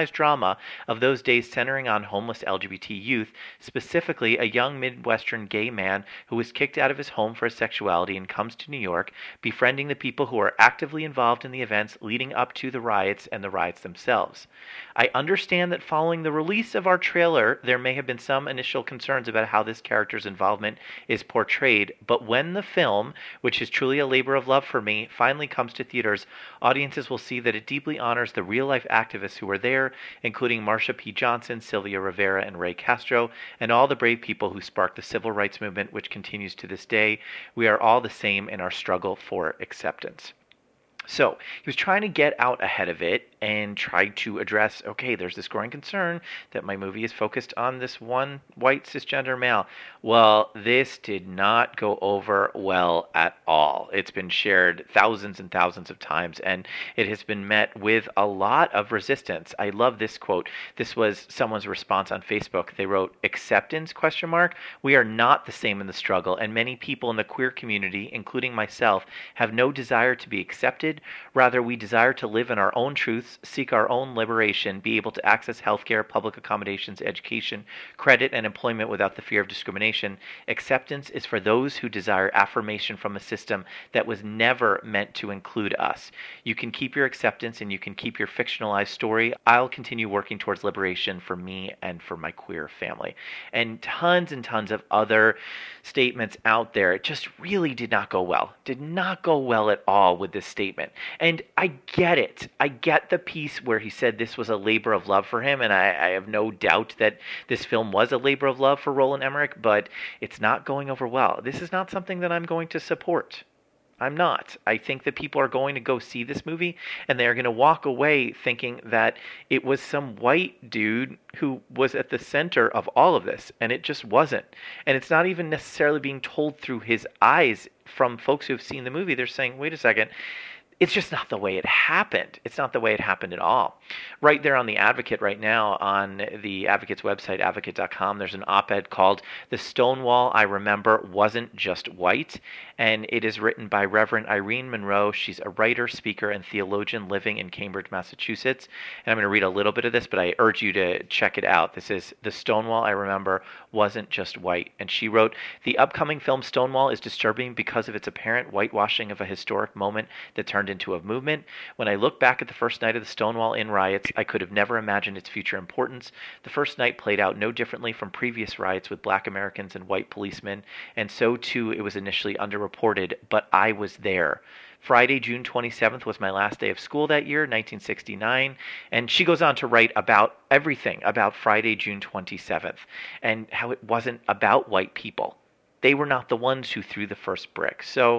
drama of those days centering on homeless L G B T youth, specifically a young Midwestern gay man who was kicked out of his home for his sexuality and comes to New York, befriending the people who are actively involved in the events leading up to the riots and the riots themselves. I understand that following the release of our trailer, there may have been some initial concerns about how this character's involvement is portrayed, but when the film, which is truly a labor of love for me, finally comes to theaters, audiences will see that it deeply honors the real-life activists who were there, including Marsha P. Johnson, Sylvia Rivera, and Ray Castro, and all the brave people who sparked the civil rights movement, which continues to this day. We are all the same in our struggle for acceptance. So he was trying to get out ahead of it and try to address, okay, there's this growing concern that my movie is focused on this one white cisgender male. Well, this did not go over well at all. It's been shared thousands and thousands of times, and it has been met with a lot of resistance. I love this quote. This was someone's response on Facebook. They wrote, "Acceptance, question mark. We are not the same in the struggle, and many people in the queer community, including myself, have no desire to be accepted. Rather, we desire to live in our own truths, seek our own liberation, be able to access healthcare, public accommodations, education, credit, and employment without the fear of discrimination. Acceptance is for those who desire affirmation from a system that was never meant to include us. You can keep your acceptance and you can keep your fictionalized story. I'll continue working towards liberation for me and for my queer family." And tons and tons of other statements out there. It just really did not go well. Did not go well at all with this statement. And I get it. I get the piece where he said this was a labor of love for him, and I, I have no doubt that this film was a labor of love for Roland Emmerich, but it's not going over well. This is not something that I'm going to support. I'm not. I think that people are going to go see this movie, and they're going to walk away thinking that it was some white dude who was at the center of all of this, and it just wasn't. And it's not even necessarily being told through his eyes from folks who have seen the movie. They're saying, wait a second, it's just not the way it happened. It's not the way it happened at all. Right there on The Advocate right now, on the Advocate's website, advocate dot com, there's an op-ed called "The Stonewall I Remember Wasn't Just White," and it is written by Reverend Irene Monroe. She's a writer, speaker, and theologian living in Cambridge, Massachusetts. And I'm going to read a little bit of this, but I urge you to check it out. This is "The Stonewall I Remember Wasn't Just White." And she wrote, "The upcoming film Stonewall is disturbing because of its apparent whitewashing of a historic moment that turned into a movement. When I look back at the first night of the Stonewall Inn riots, I could have never imagined its future importance. The first night played out no differently from previous riots with black Americans and white policemen, and so too it was initially underreported, but I was there. Friday, June twenty-seventh was my last day of school that year, nineteen sixty-nine, and she goes on to write about everything about Friday, June twenty-seventh, and how it wasn't about white people. They were not the ones who threw the first brick. So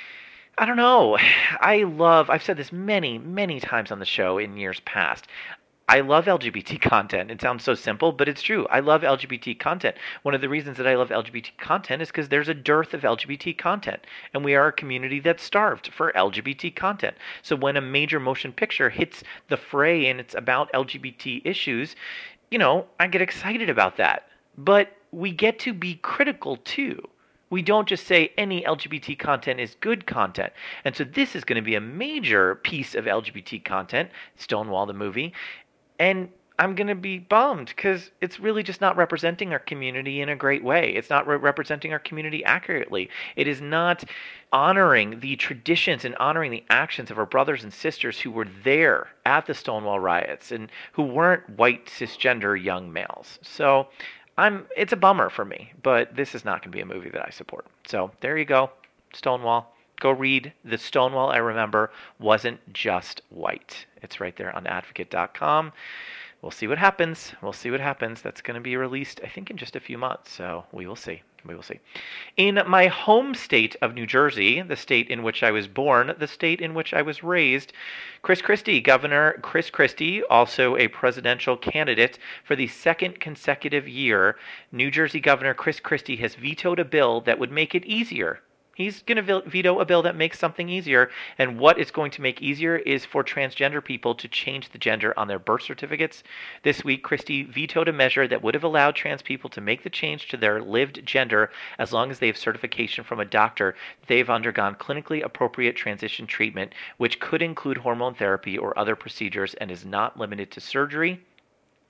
I don't know. I love, I've said this many, many times on the show in years past. I love L G B T content. It sounds so simple, but it's true. I love L G B T content. One of the reasons that I love L G B T content is because there's a dearth of L G B T content, and we are a community that's starved for L G B T content. So when a major motion picture hits the fray and it's about L G B T issues, you know, I get excited about that. But we get to be critical too. We don't just say any L G B T content is good content. And so this is going to be a major piece of L G B T content, Stonewall the movie, and I'm going to be bummed because it's really just not representing our community in a great way. It's not re- representing our community accurately. It is not honoring the traditions and honoring the actions of our brothers and sisters who were there at the Stonewall riots and who weren't white cisgender young males. So I'm, it's a bummer for me, but this is not going to be a movie that I support. So there you go, Stonewall. Go read The Stonewall I Remember Wasn't Just White. It's right there on advocate dot com. We'll see what happens. We'll see what happens. That's going to be released, I think, in just a few months. So we will see. We will see. In my home state of New Jersey, the state in which I was born, the state in which I was raised, Chris Christie, Governor Chris Christie, also a presidential candidate for the second consecutive year, New Jersey Governor Chris Christie has vetoed a bill that would make it easier. He's going to veto a bill that makes something easier, and what it's going to make easier is for transgender people to change the gender on their birth certificates. This week, Christie vetoed a measure that would have allowed trans people to make the change to their lived gender as long as they have certification from a doctor that they've undergone clinically appropriate transition treatment, which could include hormone therapy or other procedures and is not limited to surgery.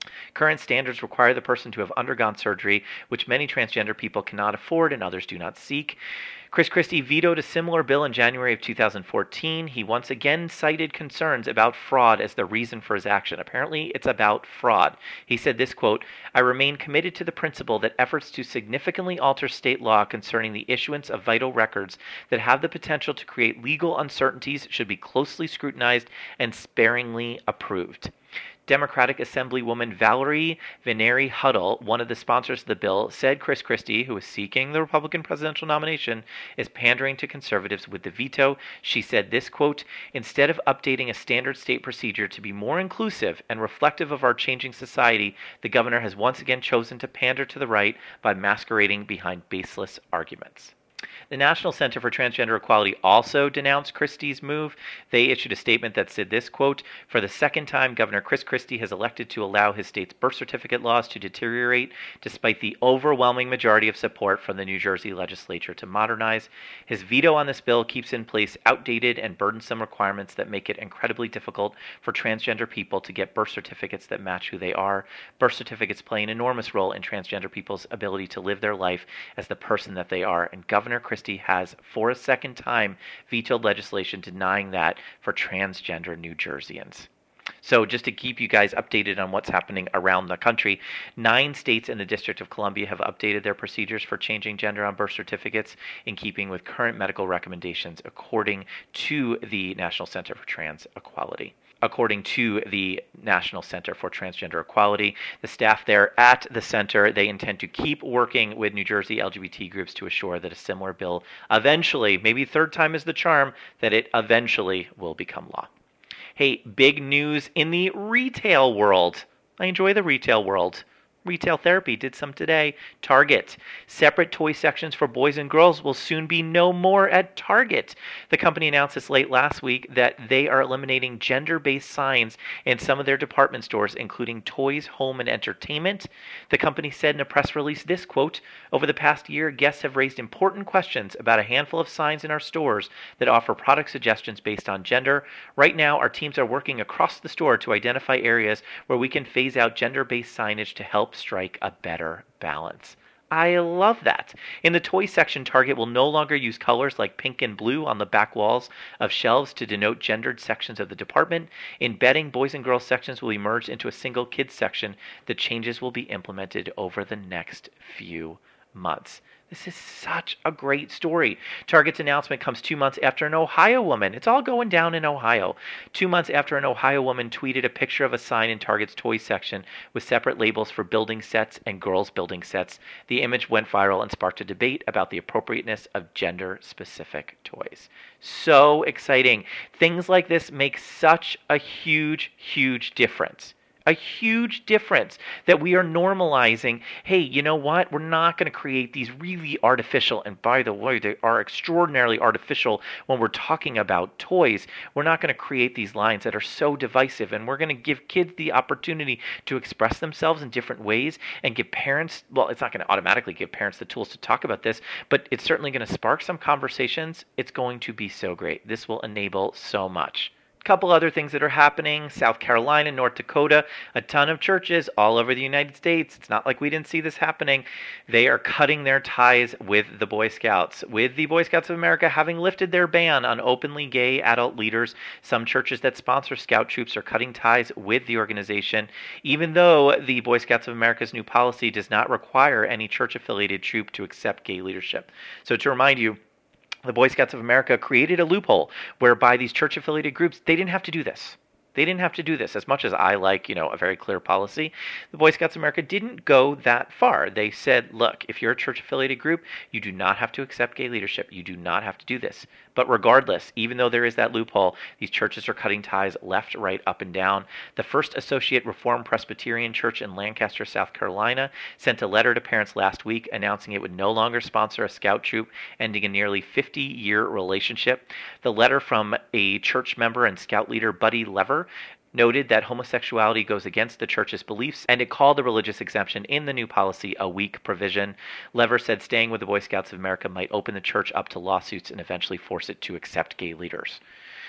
Current standards require the person to have undergone surgery, which many transgender people cannot afford and others do not seek. Chris Christie vetoed a similar bill in January of two thousand fourteen. He once again cited concerns about fraud as the reason for his action. Apparently, it's about fraud. He said this, quote, "I remain committed to the principle that efforts to significantly alter state law concerning the issuance of vital records that have the potential to create legal uncertainties should be closely scrutinized and sparingly approved." Democratic Assemblywoman Valerie Veneri Huddle, one of the sponsors of the bill, said Chris Christie, who is seeking the Republican presidential nomination, is pandering to conservatives with the veto. She said this, quote, "Instead of updating a standard state procedure to be more inclusive and reflective of our changing society, the governor has once again chosen to pander to the right by masquerading behind baseless arguments." The National Center for Transgender Equality also denounced Christie's move. They issued a statement that said this, quote, "For the second time, Governor Chris Christie has elected to allow his state's birth certificate laws to deteriorate despite the overwhelming majority of support from the New Jersey legislature to modernize. His veto on this bill keeps in place outdated and burdensome requirements that make it incredibly difficult for transgender people to get birth certificates that match who they are. Birth certificates play an enormous role in transgender people's ability to live their life as the person that they are, and Governor Christie has, for a second time, vetoed legislation denying that for transgender New Jerseyans. So just to keep you guys updated on what's happening around the country, nine states and the District of Columbia have updated their procedures for changing gender on birth certificates in keeping with current medical recommendations, according to the National Center for Trans Equality. According to the National Center for Transgender Equality, the staff there at the center, they intend to keep working with New Jersey L G B T groups to assure that a similar bill eventually, maybe third time is the charm, that it eventually will become law. Hey, big news in the retail world. I enjoy the retail world. Retail Therapy did some today. Target. Separate toy sections for boys and girls will soon be no more at Target. The company announced this late last week that they are eliminating gender-based signs in some of their department stores, including toys, home, and entertainment. The company said in a press release this, quote, "Over the past year, guests have raised important questions about a handful of signs in our stores that offer product suggestions based on gender. Right now, our teams are working across the store to identify areas where we can phase out gender-based signage to help strike a better balance." I love that. In the toy section, Target will no longer use colors like pink and blue on the back walls of shelves to denote gendered sections of the department. In bedding, boys and girls sections will be merged into a single kids section. The changes will be implemented over the next few months. This is such a great story. Target's announcement comes two months after an Ohio woman. It's all going down in Ohio. Two months after an Ohio woman tweeted a picture of a sign in Target's toy section with separate labels for building sets and girls' building sets. The image went viral and sparked a debate about the appropriateness of gender-specific toys. So exciting. Things like this make such a huge, huge difference. A huge difference that we are normalizing. Hey, you know what? We're not going to create these really artificial, and by the way, they are extraordinarily artificial when we're talking about toys. We're not going to create these lines that are so divisive, and we're going to give kids the opportunity to express themselves in different ways and give parents, well, it's not going to automatically give parents the tools to talk about this, but it's certainly going to spark some conversations. It's going to be so great. This will enable so much. Couple other things that are happening. South Carolina, North Dakota, a ton of churches all over the United States. It's not like we didn't see this happening. They are cutting their ties with the Boy Scouts, with the Boy Scouts of America having lifted their ban on openly gay adult leaders. Some churches that sponsor Scout troops are cutting ties with the organization, even though the Boy Scouts of America's new policy does not require any church-affiliated troop to accept gay leadership. So to remind you, the Boy Scouts of America created a loophole whereby these church-affiliated groups, they didn't have to do this. They didn't have to do this. As much as I like, you know, a very clear policy, the Boy Scouts of America didn't go that far. They said, look, if you're a church-affiliated group, you do not have to accept gay leadership. You do not have to do this. But regardless, even though there is that loophole, these churches are cutting ties left, right, up, and down. The First Associate Reformed Presbyterian Church in Lancaster, South Carolina, sent a letter to parents last week announcing it would no longer sponsor a Scout troop, ending a nearly fifty-year relationship. The letter from a church member and Scout leader, Buddy Lever, noted that homosexuality goes against the church's beliefs, and it called the religious exemption in the new policy a weak provision. Lever said staying with the Boy Scouts of America might open the church up to lawsuits and eventually force it to accept gay leaders.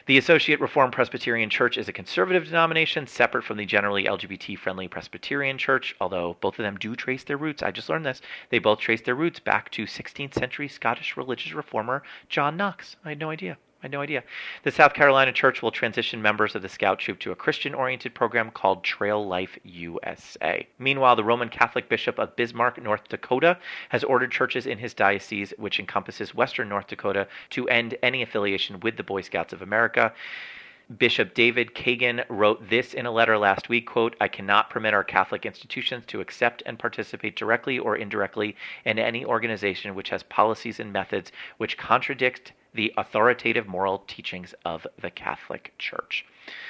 The Associate Reformed Presbyterian Church is a conservative denomination separate from the generally L G B T-friendly Presbyterian Church, although both of them do trace their roots. I just learned this. They both trace their roots back to sixteenth century Scottish religious reformer John Knox. I had no idea. I had no idea. The South Carolina Church will transition members of the Scout Troop to a Christian-oriented program called Trail Life U S A. Meanwhile, the Roman Catholic Bishop of Bismarck, North Dakota, has ordered churches in his diocese, which encompasses western North Dakota, to end any affiliation with the Boy Scouts of America. Bishop David Kagan wrote this in a letter last week, quote, "I cannot permit our Catholic institutions to accept and participate directly or indirectly in any organization which has policies and methods which contradict the authoritative moral teachings of the Catholic Church."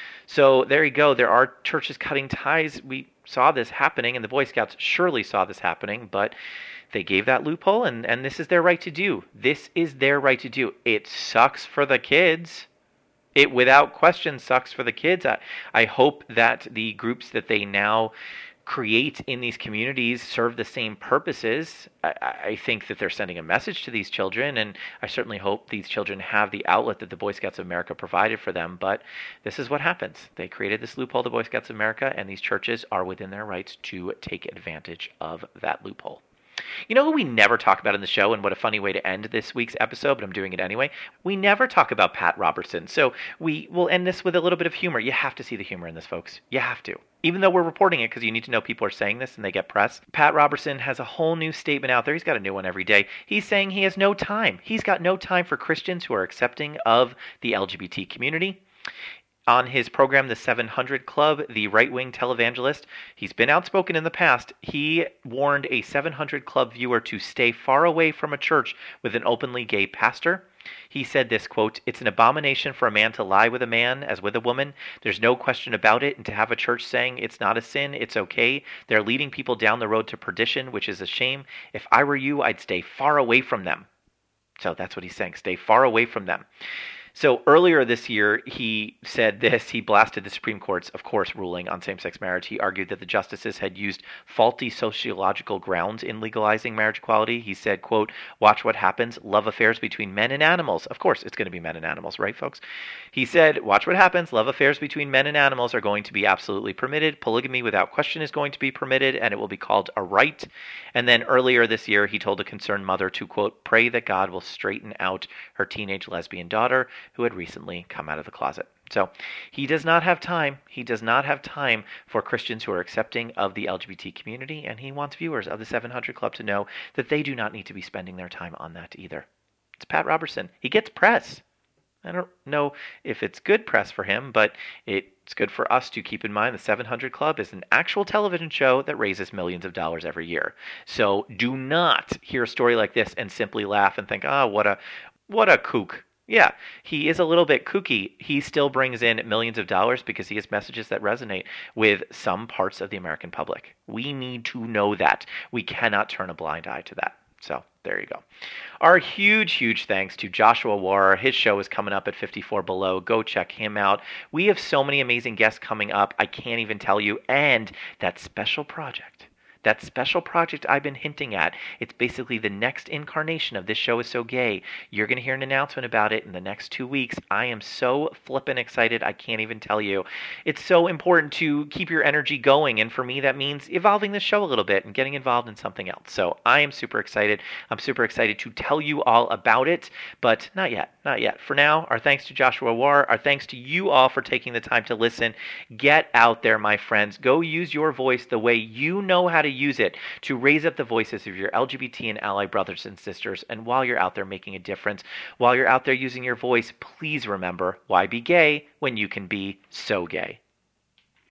So there you go. There are churches cutting ties. We saw this happening, and the Boy Scouts surely saw this happening, but they gave that loophole, and, and this is their right to do. This is their right to do. It sucks for the kids. It, without question, sucks for the kids. I, I hope that the groups that they now create in these communities serve the same purposes. I, I think that they're sending a message to these children, and I certainly hope these children have the outlet that the Boy Scouts of America provided for them. But this is what happens. They created this loophole, the Boy Scouts of America, and these churches are within their rights to take advantage of that loophole. You know who we never talk about in the show, and what a funny way to end this week's episode, but I'm doing it anyway? We never talk about Pat Robertson, so we will end this with a little bit of humor. You have to see the humor in this, folks. You have to. Even though we're reporting it, because you need to know people are saying this and they get press. Pat Robertson has a whole new statement out there. He's got a new one every day. He's saying he has no time. He's got no time for Christians who are accepting of the L G B T community. On his program, The seven hundred Club, the right-wing televangelist, he's been outspoken in the past. He warned a seven hundred Club viewer to stay far away from a church with an openly gay pastor. He said this, quote, "It's an abomination for a man to lie with a man as with a woman. There's no question about it. And to have a church saying it's not a sin, it's okay. They're leading people down the road to perdition, which is a shame. If I were you, I'd stay far away from them." So that's what he's saying. Stay far away from them. So earlier this year, he said this. He blasted the Supreme Court's, of course, ruling on same-sex marriage. He argued that the justices had used faulty sociological grounds in legalizing marriage equality. He said, quote, "Watch what happens. Love affairs between men and animals." Of course, it's going to be men and animals, right, folks? He said, "Watch what happens. Love affairs between men and animals are going to be absolutely permitted. Polygamy without question is going to be permitted, and it will be called a right." And then earlier this year, he told a concerned mother to, quote, "Pray that God will straighten out her teenage lesbian daughter, who had recently come out of the closet." So he does not have time. He does not have time for Christians who are accepting of the L G B T community, and he wants viewers of the seven hundred Club to know that they do not need to be spending their time on that either. It's Pat Robertson. He gets press. I don't know if it's good press for him, but it's good for us to keep in mind the seven hundred Club is an actual television show that raises millions of dollars every year. So do not hear a story like this and simply laugh and think, "Oh, what a what a kook." Yeah, he is a little bit kooky. He still brings in millions of dollars because he has messages that resonate with some parts of the American public. We need to know that. We cannot turn a blind eye to that. So there you go. Our huge, huge thanks to Joshua Warrer. His show is coming up at fifty-four Below. Go check him out. We have so many amazing guests coming up. I can't even tell you. And that special project. That special project I've been hinting at, it's basically the next incarnation of This Show Is So Gay. You're going to hear an announcement about it in the next two weeks. I am so flippin' excited, I can't even tell you. It's so important to keep your energy going, and for me that means evolving the show a little bit and getting involved in something else. So I am super excited. I'm super excited to tell you all about it, but not yet, not yet. For now, our thanks to Joshua Warrer. Our thanks to you all for taking the time to listen. Get out there, my friends. Go use your voice the way you know how to use it to raise up the voices of your L G B T and ally brothers and sisters. And while you're out there making a difference, while you're out there using your voice, please remember, why be gay when you can be so gay?